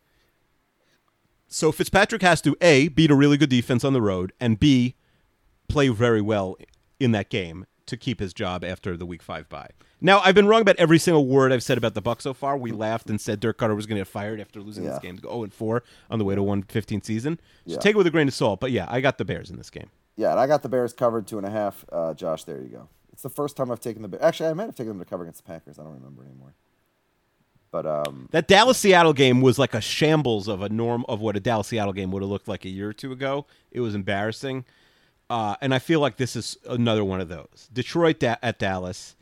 So Fitzpatrick has to, A, beat a really good defense on the road, and B, play very well in that game to keep his job after the Week 5 bye. Now, I've been wrong about every single word I've said about the Bucs so far. We laughed and said Dirk Cutter was going to get fired after losing this game to go 0-4 on the way to 115 season. So take it with a grain of salt. But yeah, I got the Bears in this game. Yeah, and I got the Bears covered 2.5. Josh, there you go. It's the first time I've taken the Bears. Actually, I might have taken them to cover against the Packers. I don't remember anymore. But that Dallas-Seattle game was like a shambles of what a Dallas-Seattle game would have looked like a year or two ago. It was embarrassing. And I feel like this is another one of those. Detroit at Dallas.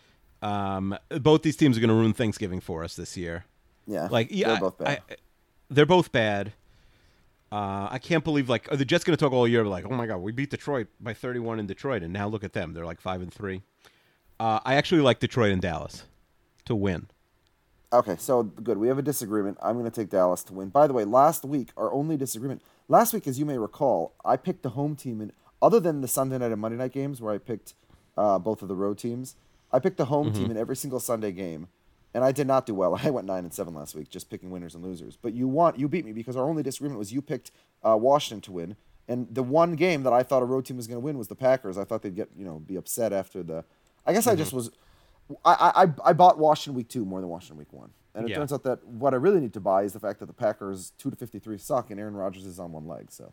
Both these teams are going to ruin Thanksgiving for us this year. Yeah, they're both bad. They're both bad. I can't believe are the Jets going to talk all year like, oh my God, we beat Detroit by 31 in Detroit, and now look at them, they're like 5-3. I actually like Detroit and Dallas to win. Okay, so good. We have a disagreement. I'm going to take Dallas to win. By the way, last week our only disagreement. Last week, as you may recall, I picked the home team, and other than the Sunday night and Monday night games where I picked both of the road teams. I picked the home team in every single Sunday game, and I did not do well. I went 9-7 last week, just picking winners and losers. But you beat me because our only disagreement was you picked Washington to win, and the one game that I thought a road team was going to win was the Packers. I thought they'd be upset after the. I guess I just was. I bought Washington week 2 more than Washington week 1, and it turns out that what I really need to buy is the fact that the Packers 2-53 suck, and Aaron Rodgers is on one leg. So.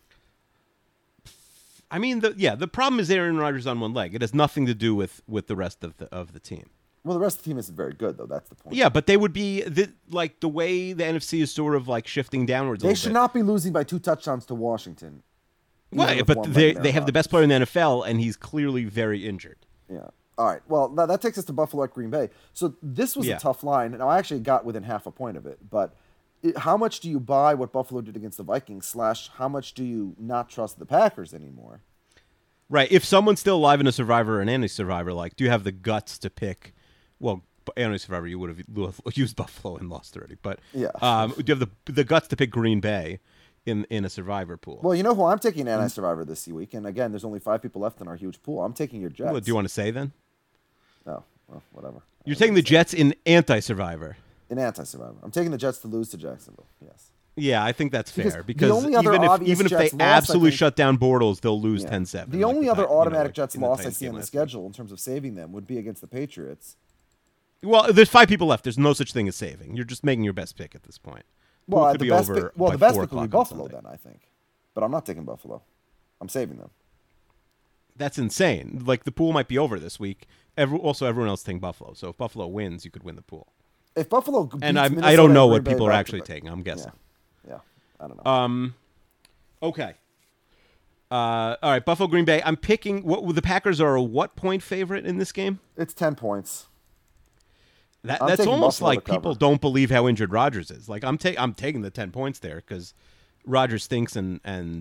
I mean, the problem is Aaron Rodgers on one leg. It has nothing to do with the rest of the team. Well, the rest of the team isn't very good, though. That's the point. Yeah, but they would be the way the NFC is sort of like shifting downwards. They should not be losing by 2 touchdowns to Washington. Well, but they have the best player in the NFL, and he's clearly very injured. Yeah. All right. Well, that takes us to Buffalo at Green Bay. So this was a tough line. Now, I actually got within half a point of it, but how much do you buy what Buffalo did against the Vikings / how much do you not trust the Packers anymore? Right. If someone's still alive in a Survivor or an anti-Survivor, do you have the guts to pick? Well, anti-Survivor, you would have used Buffalo and lost already. But do you have the guts to pick Green Bay in a Survivor pool? Well, you know who I'm taking anti-Survivor this week, and again, there's only 5 people left in our huge pool. I'm taking your Jets. Well, do you want to say then? No. Well, whatever. You're taking the Jets in anti-Survivor. In anti-Survivor. I'm taking the Jets to lose to Jacksonville. Yes. Yeah, I think that's fair because even if they absolutely shut down Bortles, they'll lose 10-7. The only other automatic Jets loss I see on the schedule in terms of saving them would be against the Patriots. Well, there's 5 people left. There's no such thing as saving. You're just making your best pick at this point. Well, the best pick would be Buffalo then, I think. But I'm not taking Buffalo. I'm saving them. That's insane. The pool might be over this week. Everyone else taking Buffalo. So if Buffalo wins, you could win the pool. If Buffalo beats Minnesota, I don't know what people are actually taking. I'm guessing. Yeah, I don't know. Okay. All right, Buffalo, Green Bay. I'm picking. The Packers are a what point favorite in this game? It's 10 points. That's almost like people don't believe how injured Rodgers is. I'm taking the 10 points there because Rodgers stinks and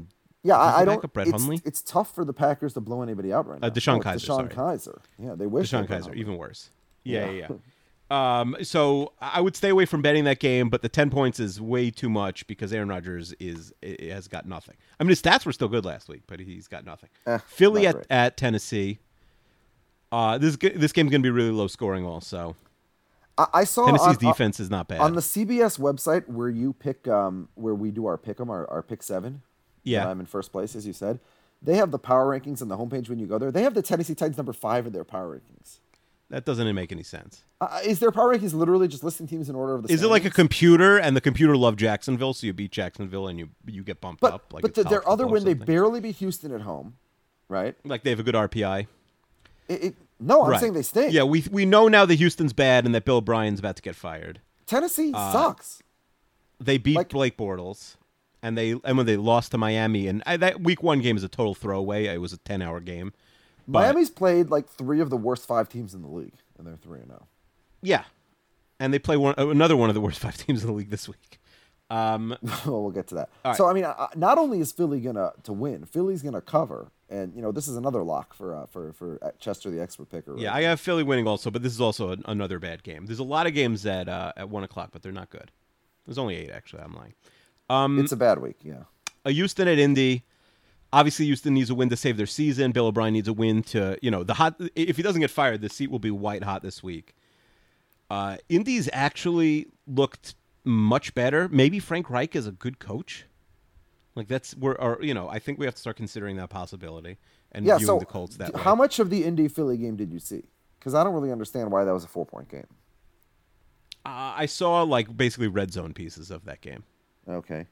Yeah, Who's I the don't. backup, Brett Hundley? It's tough for the Packers to blow anybody out right now. DeShone It's Kizer. DeShone Sorry. Kizer. Yeah, they wish. DeShone they were Kizer, Hundley. even worse. Yeah. So I would stay away from betting that game, but the 10 points is way too much because Aaron Rodgers has got nothing. I mean, his stats were still good last week, but he's got nothing. Philly at Tennessee. This game's going to be really low scoring also. I saw Tennessee's defense is not bad. On the CBS website where you pick, where we do our pick 'em, our pick 7. Yeah. I'm in first place, as you said. They have the power rankings on the homepage when you go there. They have the Tennessee Titans number 5 in their power rankings. That doesn't make any sense. Is their power rankings literally just listing teams in order of the Is it like a computer and the computer loved Jacksonville, so you beat Jacksonville and you get bumped up? Like but their other win, they barely beat Houston at home, right? Like they have a good RPI? No, I'm saying they stink. Yeah, we know now that Houston's bad and that Bill O'Brien's about to get fired. Tennessee sucks. They beat Blake Bortles, and when they lost to Miami, and that Week 1 game is a total throwaway. It was a 10-hour game. Miami's played like 3 of the worst 5 teams in the league, and they're 3-0. Yeah, and they play another one of the worst 5 teams in the league this week. Well, we'll get to that. Right. So, I mean, not only is Philly to win, Philly's gonna cover, and this is another lock for Chester, the expert picker. Yeah, I have Philly winning also, but this is also another bad game. There's a lot of games at 1:00, but they're not good. There's only 8 actually. I'm lying. It's a bad week. Yeah. Houston at Indy. Obviously, Houston needs a win to save their season. Bill O'Brien needs a win to, if he doesn't get fired, the seat will be white hot this week. Indy's actually looked much better. Maybe Frank Reich is a good coach. Like I think we have to start considering that possibility and viewing the Colts that way. How much of the Indy Philly game did you see? Because I don't really understand why that was a 4-point game. I saw basically red zone pieces of that game. Okay.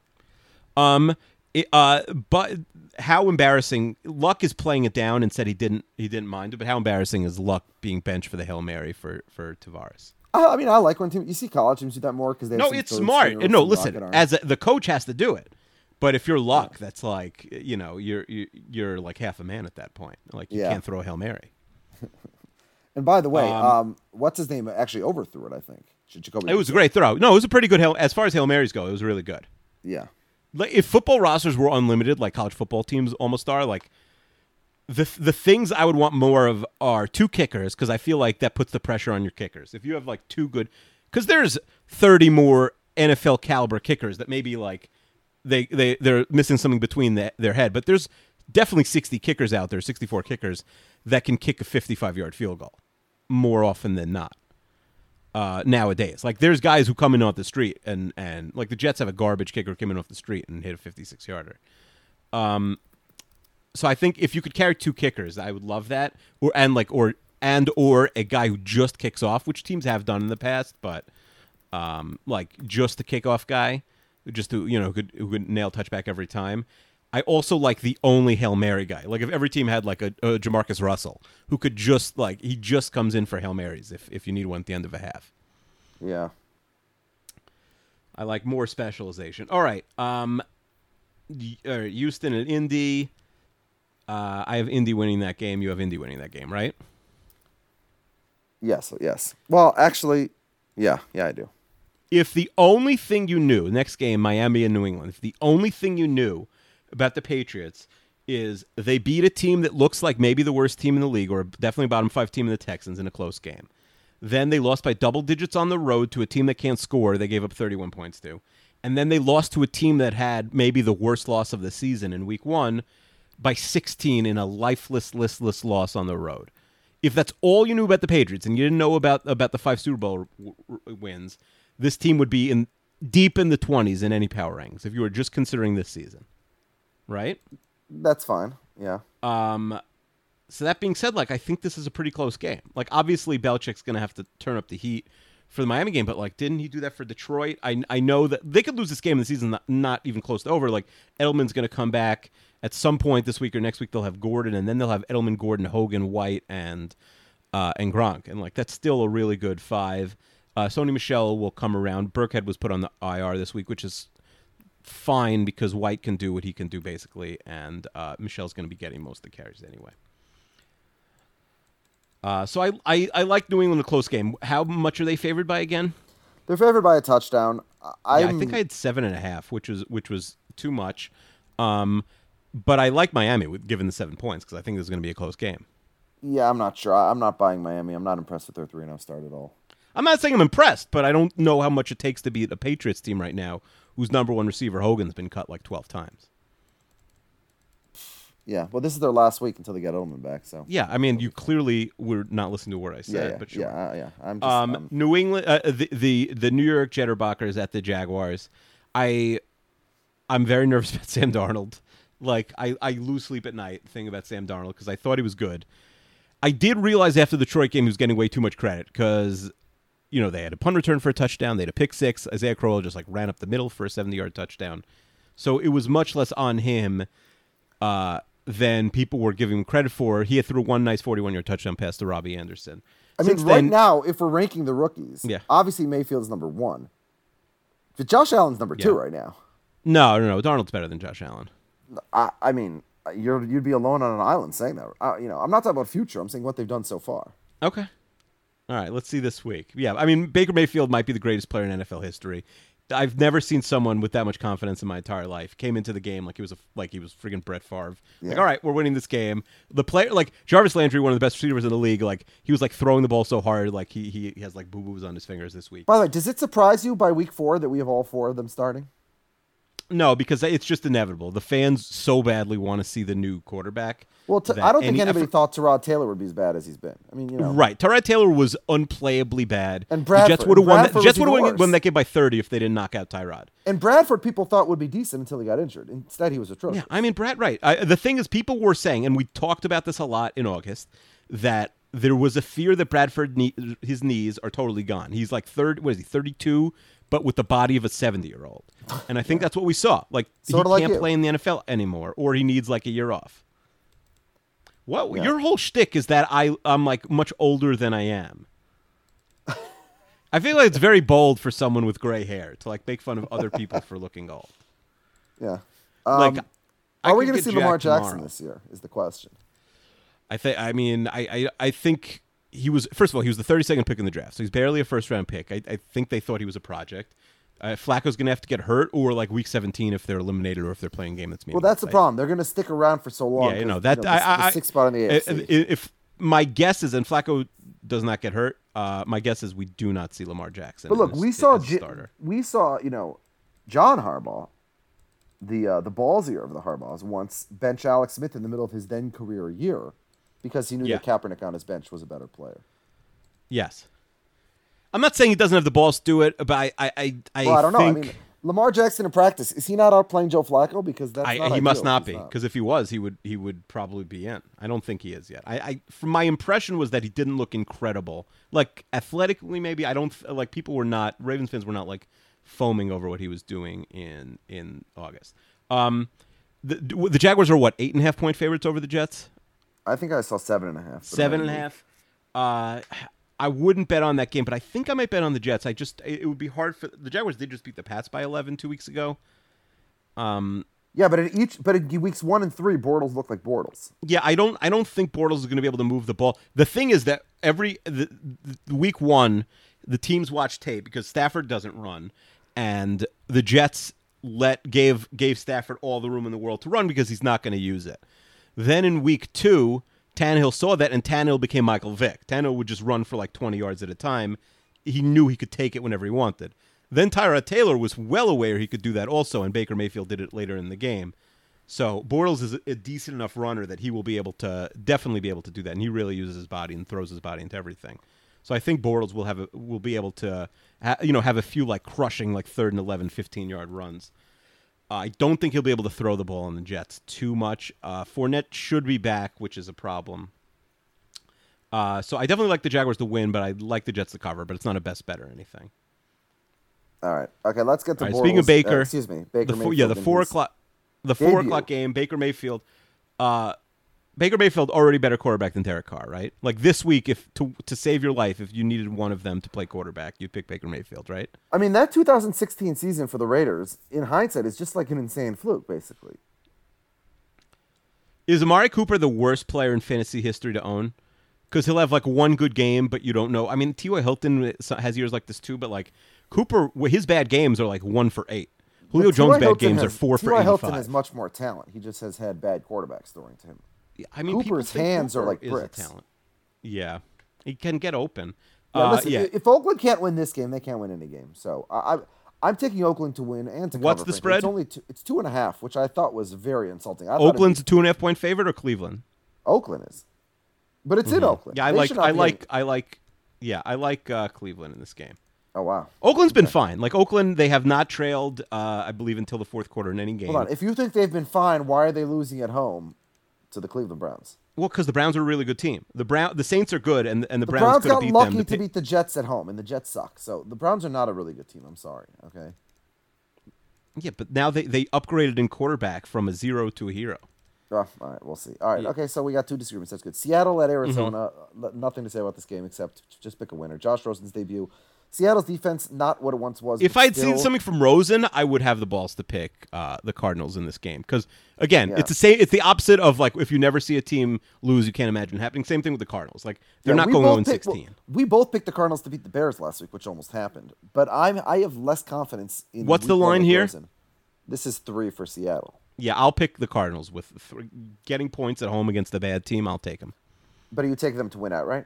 But how embarrassing! Luck is playing it down and said he didn't mind it. But how embarrassing is Luck being benched for the Hail Mary for Tavares? I mean, I like when you see college teams do that more because they have it's smart. No, listen, the coach has to do it. But if you're Luck, that's like you're like half a man at that point. Like you can't throw a Hail Mary. And by the way, what's his name actually overthrew it? I think Jacoby. It was a great throw. No, it was a pretty good as far as Hail Marys go. It was really good. Yeah. Like if football rosters were unlimited, like college football teams almost are, like the things I would want more of are 2 kickers, because I feel like that puts the pressure on your kickers. If you have 2 good, because there's 30 more NFL caliber kickers that maybe they're missing something between their head, but there's definitely 60 kickers out there, 64 kickers that can kick a 55-yard field goal more often than not. Nowadays, there's guys who come in off the street and the Jets have a garbage kicker come in off the street and hit a 56-yarder. So I think if you could carry 2 kickers, I would love that, or a guy who just kicks off, which teams have done in the past, but just the kickoff guy, who could nail touchback every time. I also like the only Hail Mary guy. Like if every team had a Jamarcus Russell who could just he just comes in for Hail Marys if you need one at the end of a half. Yeah. I like more specialization. All right. Houston and Indy. I have Indy winning that game. You have Indy winning that game, right? Yes. Well, actually, yeah, I do. If the only thing you knew, next game, Miami and New England, if the only thing you knew about the Patriots is they beat a team that looks like maybe the worst team in the league, or definitely bottom 5 team in the Texans in a close game. Then they lost by double digits on the road to a team that can't score. They gave up 31 points to. And then they lost to a team that had maybe the worst loss of the season in week 1 by 16 in a lifeless, listless loss on the road. If that's all you knew about the Patriots and you didn't know about the 5 Super Bowl wins, this team would be deep in the 20s in any power rankings if you were just considering this season. Right? That's fine. Yeah. So that being said, I think this is a pretty close game. Obviously, Belichick's going to have to turn up the heat for the Miami game, but didn't he do that for Detroit? I know that they could lose this game in the season, not even close to over. Edelman's going to come back at some point this week or next week. They'll have Gordon, and then they'll have Edelman, Gordon, Hogan, White, and Gronk, and that's still a really good 5. Sony Michel will come around. Burkhead was put on the IR this week, which is fine because White can do what he can do basically, and Michel's going to be getting most of the carries anyway. So I like New England in a close game. How much are they favored by again? They're favored by a touchdown. I think I had 7.5, which was too much. But I like Miami given the 7 points because I think this is going to be a close game. Yeah, I'm not sure. I'm not buying Miami. I'm not impressed with their 3-0 start at all. I'm not saying I'm impressed, but I don't know how much it takes to beat a Patriots team right now whose number one receiver, Hogan's been cut like 12 times. Yeah, well, this is their last week until they get Edelman back. So yeah, I mean, you clearly were not listening to what I said, but sure. Yeah. I'm just, New England, the New York Jitterbuckers at the Jaguars. I'm very nervous about Sam Darnold. Like, I lose sleep at night thinking about Sam Darnold because I thought he was good. I did realize after the Detroit game he was getting way too much credit because, you know, they had a punt return for a touchdown. They had a pick six. Isaiah Crowell just, like, ran up the middle for a 70-yard touchdown. So it was much less on him than people were giving him credit for. He had threw one nice 41-yard touchdown pass to Robbie Anderson. I mean, right now, if we're ranking the rookies, obviously Mayfield's number one. But Josh Allen's number two right now. No. Darnold's better than Josh Allen. I mean, you'd be alone on an island saying that. I'm not talking about future. I'm saying what they've done so far. Okay. All right, let's see this week. Yeah, I mean, Baker Mayfield might be the greatest player in NFL history. I've never seen someone with that much confidence in my entire life. Came into the game like he was friggin' Brett Favre. Yeah. Like, all right, we're winning this game. The player, like Jarvis Landry, one of the best receivers in the league, like he was like throwing the ball so hard, like he has like boo-boos on his fingers this week. By the way, does it surprise you by week 4 that we have all 4 of them starting? No, because it's just inevitable. The fans so badly want to see the new quarterback. Well, I don't think anybody thought Tyrod Taylor would be as bad as he's been. I mean, Right. Tyrod Taylor was unplayably bad. And Bradford. The Jets would have won that game by 30 if they didn't knock out Tyrod. And Bradford, people thought would be decent until he got injured. Instead, he was atrocious. Yeah, I mean, the thing is, people were saying, and we talked about this a lot in August, that there was a fear that Bradford, his knees are totally gone. He's like 32, but with the body of a 70-year-old. And I think that's what we saw. Like, he can't play in the NFL anymore, or he needs like a year off. Well, your whole shtick is that I'm like much older than I am. I feel like it's very bold for someone with gray hair to like make fun of other people for looking old. Yeah. Are we going to see Lamar Jackson this year is the question. I think he was, first of all, he was the 32nd pick in the draft, so he's barely a first-round pick. I think they thought he was a project. Flacco's going to have to get hurt, or like week 17 if they're eliminated, or if they're playing a game that's meaningless. Well, that's the problem. They're going to stick around for so long. Yeah, the sixth spot in the AFC. If my guess is, and Flacco does not get hurt, my guess is we do not see Lamar Jackson. But look, we saw John Harbaugh, the ballsier of the Harbaughs, once bench Alex Smith in the middle of his then career year because he knew that Kaepernick on his bench was a better player. Yes. I'm not saying he doesn't have the balls to do it, but I don't know. I mean, Lamar Jackson in practice, is he not outplaying Joe Flacco? Because that's not he must not be. Because if he was, he would probably be in. I don't think he is yet. From my impression was that he didn't look incredible. Like athletically, maybe people were not. Ravens fans were not like foaming over what he was doing in August. The Jaguars are what, 8.5 point favorites over the Jets? I think I saw 7.5. 7.5. I wouldn't bet on that game, but I think I might bet on the Jets. It would be hard for the Jaguars. Did just beat the Pats by 11 2 weeks ago. Yeah, but in weeks 1 and 3, Bortles looked like Bortles. Yeah, I don't think Bortles is going to be able to move the ball. The thing is that the week 1, the teams watch tape because Stafford doesn't run, and the Jets gave Stafford all the room in the world to run because he's not going to use it. Then in week 2, Tannehill saw that, and Tannehill became Michael Vick. Tannehill would just run for like 20 yards at a time. He knew he could take it whenever he wanted. Then Tyrod Taylor was well aware he could do that also, and Baker Mayfield did it later in the game. So Bortles is a decent enough runner that he will definitely be able to do that, and he really uses his body and throws his body into everything. So I think Bortles will be able to have a few like crushing like 3rd and 11, 15-yard runs. I don't think he'll be able to throw the ball on the Jets too much. Fournette should be back, which is a problem. So I definitely like the Jaguars to win, but I like the Jets to cover, but it's not a best bet or anything. All right. Okay, let's get to Bortles. Speaking of Baker. Baker Mayfield. The 4 o'clock game, Baker Mayfield. Baker Mayfield already better quarterback than Derek Carr, right? Like this week, if to save your life, if you needed one of them to play quarterback, you'd pick Baker Mayfield, right? I mean, that 2016 season for the Raiders, in hindsight, is just like an insane fluke, basically. Is Amari Cooper the worst player in fantasy history to own? Because he'll have like one good game, but you don't know. I mean, T.Y. Hilton has years like this too, but like Cooper, his bad games are like 1 for 8. Julio Jones' bad games are 4 for 85. Hilton has much more talent. He just has had bad quarterbacks throwing to him. Yeah, I mean, Cooper's hands are like bricks. Talent. Yeah, he can get open. Yeah, listen, if Oakland can't win this game, they can't win any game. So I'm taking Oakland to win and to cover. What's the spread? It's only it's 2.5, which I thought was very insulting. Oakland's a 2.5-point favorite, or Cleveland? Oakland is, but it's in Oakland. Yeah, I like Cleveland in this game. Oh wow, Oakland's been fine. Like Oakland, they have not trailed, I believe, until the fourth quarter in any game. Hold on, if you think they've been fine, why are they losing at home to the Cleveland Browns? Well, because the Browns are a really good team. The Saints are good, and the Browns could got beat lucky them. to beat the Jets at home, and the Jets suck. So the Browns are not a really good team. I'm sorry. Okay. Yeah, but now they upgraded in quarterback from a 0 to a hero. Oh, all right, we'll see. All right, okay, so we got 2 disagreements. That's good. Seattle at Arizona. Nothing to say about this game except just pick a winner. Josh Rosen's debut. Seattle's defense, not what it once was. If I'd seen something from Rosen, I would have the balls to pick the Cardinals in this game. Because, again, it's the opposite of, like, if you never see a team lose, you can't imagine it happening. Same thing with the Cardinals. Like, they're not going 0-16. We both picked the Cardinals to beat the Bears last week, which almost happened. But I have less confidence in What's the line here? Rosen. This is 3 for Seattle. Yeah, I'll pick the Cardinals with getting points at home against a bad team. I'll take them. But you take them to win outright?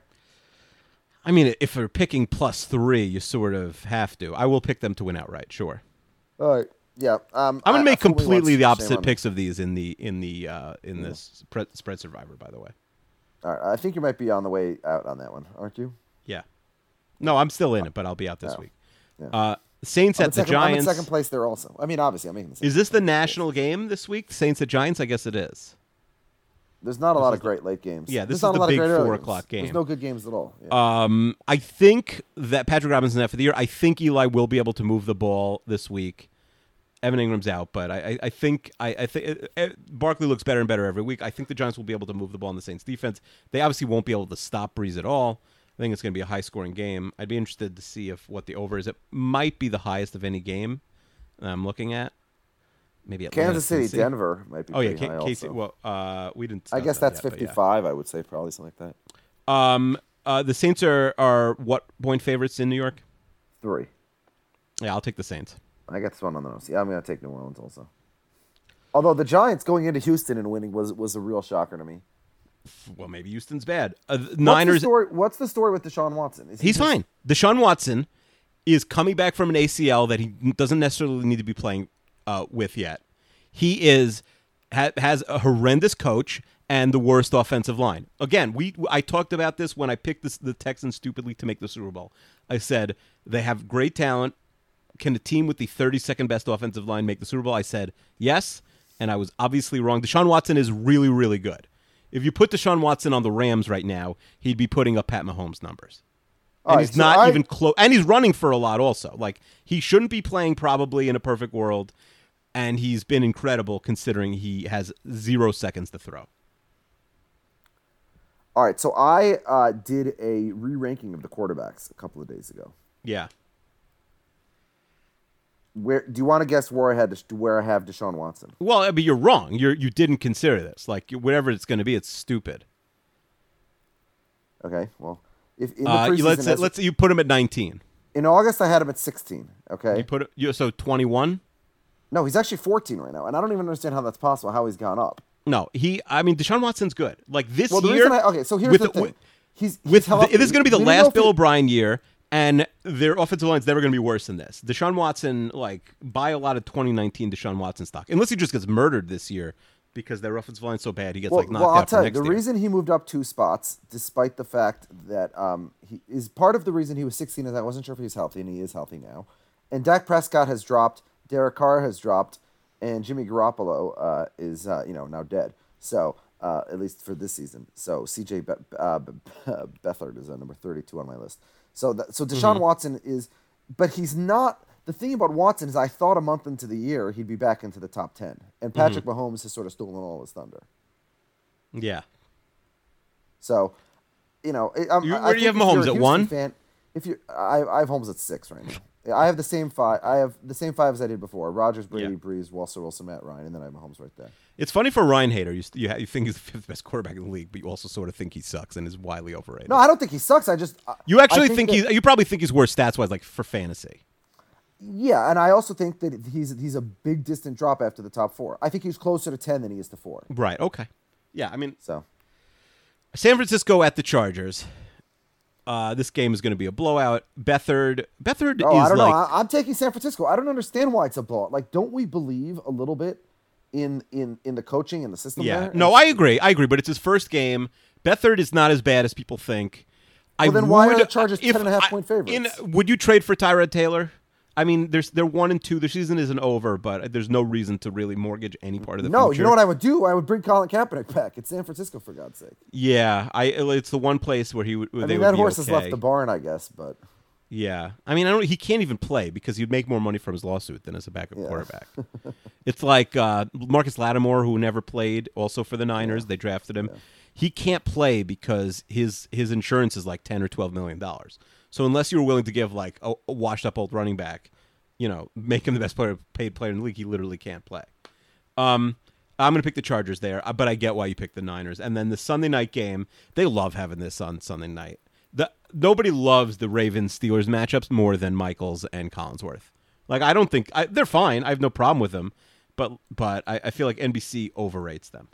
I mean, if you're picking +3, you sort of have to. I will pick them to win outright, sure. All right. Yeah. I'm going to make completely the opposite picks of these in this spread survivor, by the way. All right. I think you might be on the way out on that one, aren't you? Yeah. No, I'm still in it, but I'll be out this week. Yeah. Saints at the Giants. I'm in second place there also. I mean, obviously, I'm making the same. Is this the national game this week? Saints at Giants? I guess it is. There's not a lot of great late games. Yeah, this is the big 4 o'clock game. There's no good games at all. Yeah. I think that Patrick Robinson out for the year. I think Eli will be able to move the ball this week. Evan Ingram's out, but I think Barkley looks better and better every week. I think the Giants will be able to move the ball in the Saints defense. They obviously won't be able to stop Breeze at all. I think it's going to be a high-scoring game. I'd be interested to see what the over is. It might be the highest of any game I'm looking at. Maybe Atlanta, Kansas City, Tennessee. Denver might be pretty high Casey. also. Well, we didn't. I guess that's 55. Yet, I would say probably something like that. The Saints are what point favorites in New York? 3. Yeah, I'll take the Saints. I got this one on the nose. Yeah, I'm going to take New Orleans also. Although the Giants going into Houston and winning was a real shocker to me. Well, maybe Houston's bad. Niners. What's the story with Deshaun Watson? He's fine. Deshaun Watson is coming back from an ACL that he doesn't necessarily need to be playing with yet. He has a horrendous coach and the worst offensive line. Again, I talked about this when I picked the Texans stupidly to make the Super Bowl. I said they have great talent. Can a team with the 32nd best offensive line make the Super Bowl? I said yes, and I was obviously wrong. Deshaun Watson is really, really good. If you put Deshaun Watson on the Rams right now, he'd be putting up Pat Mahomes numbers. And he's not even close. And he's running for a lot also. Like, he shouldn't be playing probably in a perfect world, and he's been incredible considering he has 0 seconds to throw. All right, so I did a re-ranking of the quarterbacks a couple of days ago. Yeah. Where do you want to guess where I have Deshaun Watson? Well, I mean, you're wrong. You didn't consider this. Like, whatever it's going to be, it's stupid. Okay, well, if in the preseason, let's you put him at 19. In August, I had him at 16. Okay, you put it so 21. No, he's actually 14 right now, and I don't even understand how that's possible. How he's gone up? No, Deshaun Watson's good. Like this year. So here's the thing. This is going to be the last Bill O'Brien year. And their offensive line's never going to be worse than this. Deshaun Watson, buy a lot of 2019 Deshaun Watson stock. Unless he just gets murdered this year because their offensive line's so bad he gets knocked out for next year. I'll tell you, the reason he moved up 2 spots, despite the fact that he is part of the reason he was 16 is I wasn't sure if he was healthy, and he is healthy now. And Dak Prescott has dropped, Derek Carr has dropped, and Jimmy Garoppolo is now dead. So at least for this season. So C.J. Beathard is number 32 on my list. So Deshaun Watson is, but he's not. The thing about Watson is I thought a month into the year he'd be back into the top 10. And Patrick Mahomes has sort of stolen all his thunder. Yeah. So, where do you have Mahomes at 1? I have Mahomes at 6 right now. I have the same 5. I have the same 5 as I did before: Rodgers, Brady, Breeze, Wilson, Matt Ryan, and then I have Mahomes right there. It's funny for Ryan hater. You think he's the 5th best quarterback in the league, but you also sort of think he sucks and is widely overrated. No, I don't think he sucks. You probably think he's worse stats wise, like for fantasy. Yeah, and I also think that he's a big distant drop after the top 4. I think he's closer to 10 than he is to 4. Right. Okay. Yeah. I mean, so San Francisco at the Chargers. This game is going to be a blowout. Beathard is I don't like... know. I'm taking San Francisco. I don't understand why it's a blowout. Like, don't we believe a little bit in the coaching and the system? Yeah. there? No, I agree. But it's his first game. Beathard is not as bad as people think. Well, then why are the Chargers 10.5-point favorites? Would you trade for Tyrod Taylor? I mean, they're 1-2. The season isn't over, but there's no reason to really mortgage any part of the future. No, you know what I would do? I would bring Colin Kaepernick back. It's San Francisco, for God's sake. Yeah, it's the one place where they would be that horse okay. has left the barn, I guess, but... Yeah. I mean, he can't even play because he'd make more money from his lawsuit than as a backup quarterback. It's like Marcus Lattimore, who never played, also for the Niners. Yeah. They drafted him. Yeah. He can't play because his insurance is like $10 or $12 million. So unless you're willing to give like a washed-up old running back, make him the best paid player in the league, he literally can't play. I'm going to pick the Chargers there, but I get why you picked the Niners. And then the Sunday night game, they love having this on Sunday night. Nobody loves the Ravens-Steelers matchups more than Michaels and Collinsworth. Like, I don't think they're fine. I have no problem with them, but I feel like NBC overrates them.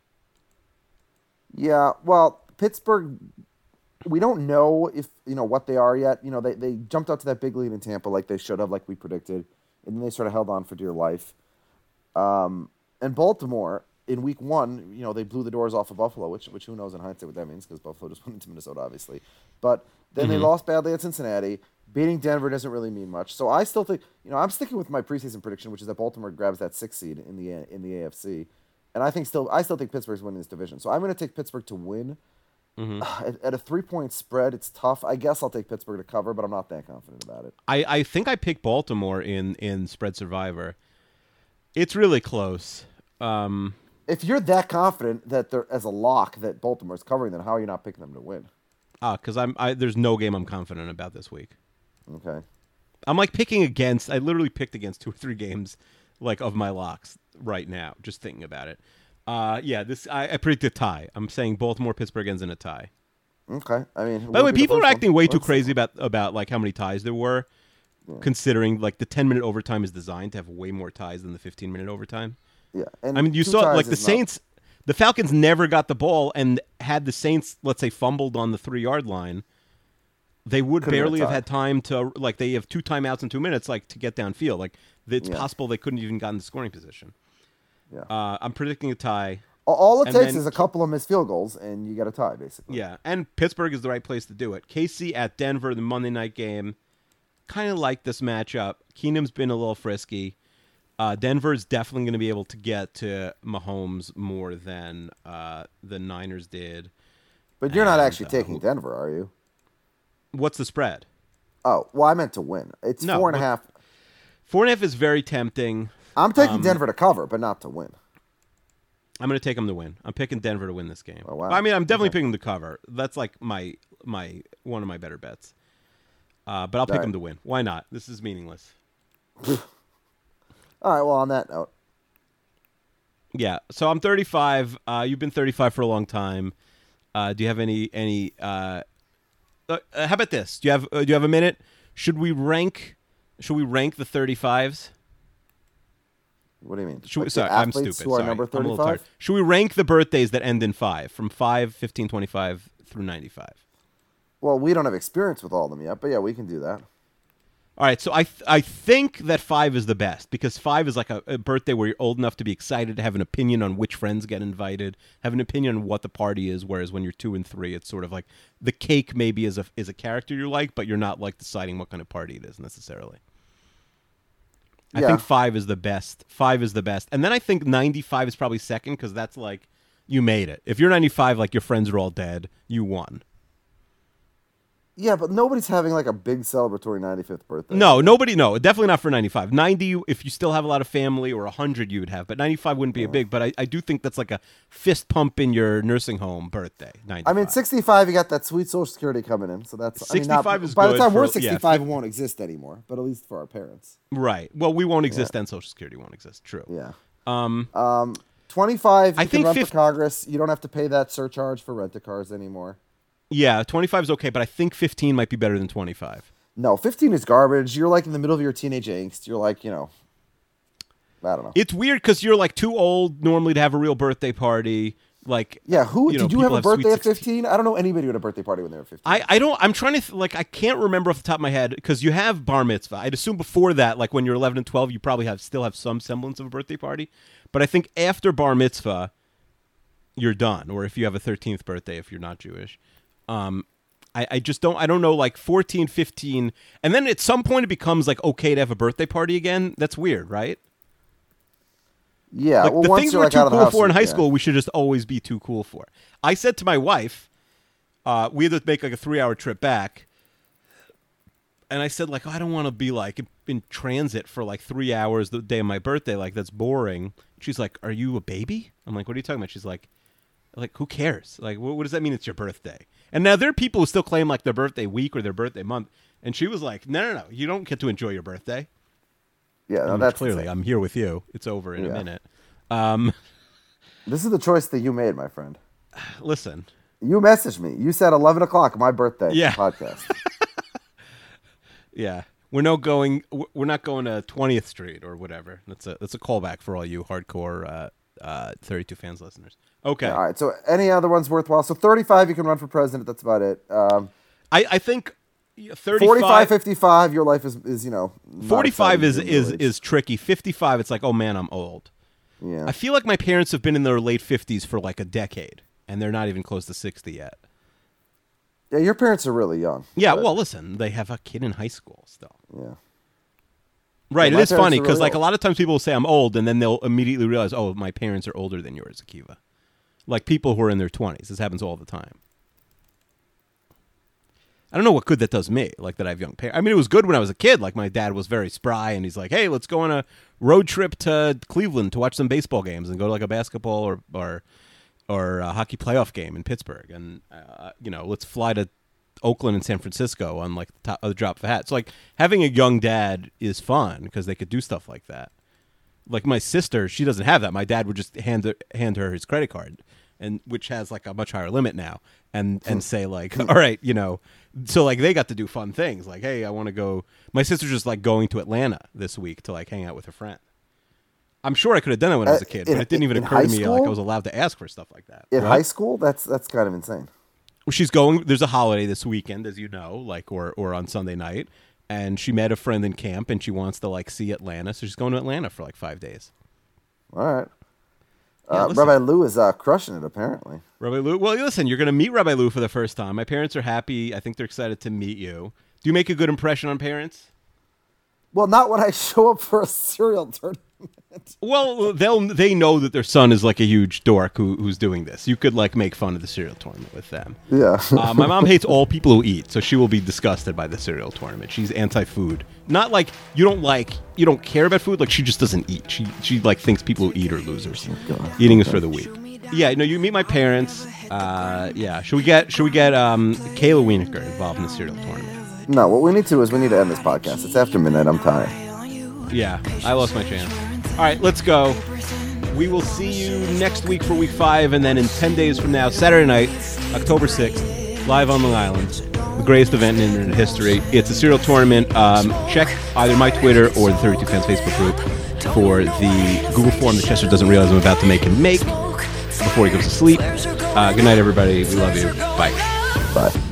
Yeah, well, Pittsburgh, we don't know if what they are yet. They jumped out to that big lead in Tampa like they should have, like we predicted, and then they sort of held on for dear life. And Baltimore in Week 1, they blew the doors off of Buffalo, which who knows in hindsight what that means because Buffalo just went into Minnesota, obviously. But then they lost badly at Cincinnati. Beating Denver doesn't really mean much. So I still think, I'm sticking with my preseason prediction, which is that Baltimore grabs that 6th seed in the AFC. And I still think Pittsburgh's winning this division. So I'm going to take Pittsburgh to win. At a 3-point spread, it's tough. I guess I'll take Pittsburgh to cover, but I'm not that confident about it. I think I picked Baltimore in Spread Survivor. It's really close. If you're that confident that they're as a lock that Baltimore's covering, then how are you not picking them to win? Because there's no game I'm confident about this week. Okay. I'm like picking against. I literally picked against 2 or 3 games like of my locks right now. Just thinking about it. I predict a tie. I'm saying Baltimore Pittsburgh ends in a tie. Okay. I mean, by the way, people are acting way too crazy about like how many ties there were, considering like the 10-minute overtime is designed to have way more ties than the 15-minute overtime. Yeah. And I mean, you saw like the Saints. The Falcons never got the ball, and had the Saints, let's say, fumbled on the 3-yard line, they would barely have had time to, like, they have 2 timeouts in 2 minutes, like, to get downfield. Like, it's possible they couldn't even gotten the scoring position. Yeah. I'm predicting a tie. All it takes is a couple of missed field goals, and you get a tie, basically. Yeah, and Pittsburgh is the right place to do it. KC at Denver, the Monday night game. Kind of like this matchup. Keenum's been a little frisky. Denver's definitely going to be able to get to Mahomes more than the Niners did. But you're not actually taking Denver, are you? What's the spread? Oh, well, I meant to win. It's 4.5. 4.5 is very tempting. I'm taking Denver to cover, but not to win. I'm going to take them to win. I'm picking Denver to win this game. Oh, wow. I mean, I'm definitely picking them to cover. That's like my one of my better bets. But I'll pick them to win. Why not? This is meaningless. All right, well, on that note. Yeah, so I'm 35. You've been 35 for a long time. Do you have any how about this? Do you have a minute? Should we rank the 35s? What do you mean? I'm stupid. Who are number 35? Should we rank the birthdays that end in 5 from 5, 15, 25 through 95? Well, we don't have experience with all of them yet, but yeah, we can do that. All right, so I think that 5 is the best because 5 is like a birthday where you're old enough to be excited, to have an opinion on which friends get invited, have an opinion on what the party is, whereas when you're 2 and 3, it's sort of like the cake maybe is a character you like, but you're not like deciding what kind of party it is necessarily. I think 5 is the best. 5 is the best. And then I think 95 is probably second because that's like you made it. If you're 95, like your friends are all dead, you won. Yeah, but nobody's having like a big celebratory 95th birthday. No, definitely not for 95. 90, if you still have a lot of family, or 100 you would have, but 95 wouldn't be a big. But I do think that's like a fist pump in your nursing home birthday. 95. I mean, 65, you got that sweet Social Security coming in, so that's 65 is by good. The time we're 65, it won't exist anymore, but at least for our parents. Right. Well, we won't exist, and Social Security won't exist. True. Yeah. 25, you can run for Congress. You don't have to pay that surcharge for rent-a-cars anymore. Yeah, 25 is okay, but I think 15 might be better than 25. No, 15 is garbage. You're like in the middle of your teenage angst. You're like, I don't know. It's weird because you're like too old normally to have a real birthday party. Like, yeah, did you have a birthday at 15? I don't know anybody who had a birthday party when they were 15. I don't. I'm trying to I can't remember off the top of my head because you have bar mitzvah. I'd assume before that, like when you're 11 and 12, you probably still have some semblance of a birthday party. But I think after bar mitzvah, you're done. Or if you have a 13th birthday, if you're not Jewish. I just don't. I don't know. Like 14, 15, and then at some point it becomes like okay to have a birthday party again. That's weird, right? Yeah, like well, the once things you're we're like too out of the cool house, for in high school, we should just always be too cool for. I said to my wife, we had to make like a 3-hour trip back, and I said like, I don't want to be like in transit for like 3 hours the day of my birthday. Like that's boring. She's like, "Are you a baby?" I'm like, "What are you talking about?" She's like, who cares? Like, what does that mean? It's your birthday. And now there are people who still claim like their birthday week or their birthday month, and she was like, "No, you don't get to enjoy your birthday." Yeah, no, that's clearly. I'm here with you. It's over in a minute. This is the choice that you made, my friend. Listen. You messaged me. You said 11 o'clock, my birthday podcast. Yeah. We're not going to 20th Street or whatever. That's a callback for all you hardcore 32 fans listeners. Okay. Yeah, all right. So any other ones worthwhile? So 35, you can run for president. That's about it. I think 35, 45, 55, your life is 45 is tricky. 55, it's like, oh man, I'm old. Yeah. I feel like my parents have been in their late 50s for like a decade, and they're not even close to 60 yet. Yeah, your parents are really young. Yeah, well, listen, they have a kid in high school still. Yeah. Right, yeah, it is funny because really like a lot of times people will say I'm old, and then they'll immediately realize, oh, my parents are older than yours, Akiva. Like people who are in their 20s. This happens all the time. I don't know what good that does me, like that I have young parents. I mean, it was good when I was a kid. Like my dad was very spry, and he's like, "Hey, let's go on a road trip to Cleveland to watch some baseball games and go to like a basketball or a hockey playoff game in Pittsburgh, and let's fly to Oakland and San Francisco on like the top of the drop of a hat." So like having a young dad is fun because they could do stuff like that. Like my sister, she doesn't have that. My dad would just hand her his credit card, and which has like a much higher limit now, and say like, all right, so like they got to do fun things like, hey, I want to go. My sister's just like going to Atlanta this week to like hang out with her friend. I'm sure I could have done that when I was a kid, but it didn't even occur to me like I was allowed to ask for stuff like that. In high school, that's kind of insane. Well, she's going. There's a holiday this weekend, as you know, like or on Sunday night, and she met a friend in camp, and she wants to like see Atlanta, so she's going to Atlanta for like 5 days. All right. Rabbi Lou is crushing it, apparently. Rabbi Lou, well, listen, you're going to meet Rabbi Lou for the first time. My parents are happy. I think they're excited to meet you. Do you make a good impression on parents? Well, not when I show up for a cereal tournament. Well, they know that their son is like a huge dork who's doing this. You could like make fun of the cereal tournament with them. Yeah. My mom hates all people who eat, so she will be disgusted by the cereal tournament. She's anti-food. Not like you don't care about food. Like she just doesn't eat. She like thinks people who eat are losers. Eating is for the weak. Yeah. No, you meet my parents. Yeah. Should we get Kayla Wienerker involved in the cereal tournament? No. What we need to end this podcast. It's after midnight. I'm tired. Yeah, I lost my chance. All right, let's go. We will see you next week for week 5, and then in 10 days from now, Saturday night, October 6th, live on Long Island, the greatest event in internet history. It's a cereal tournament. Check either my Twitter or the 32 Fans Facebook group for the Google form that Chester doesn't realize I'm about to make him make before he goes to sleep. Good night, everybody. We love you. Bye. Bye.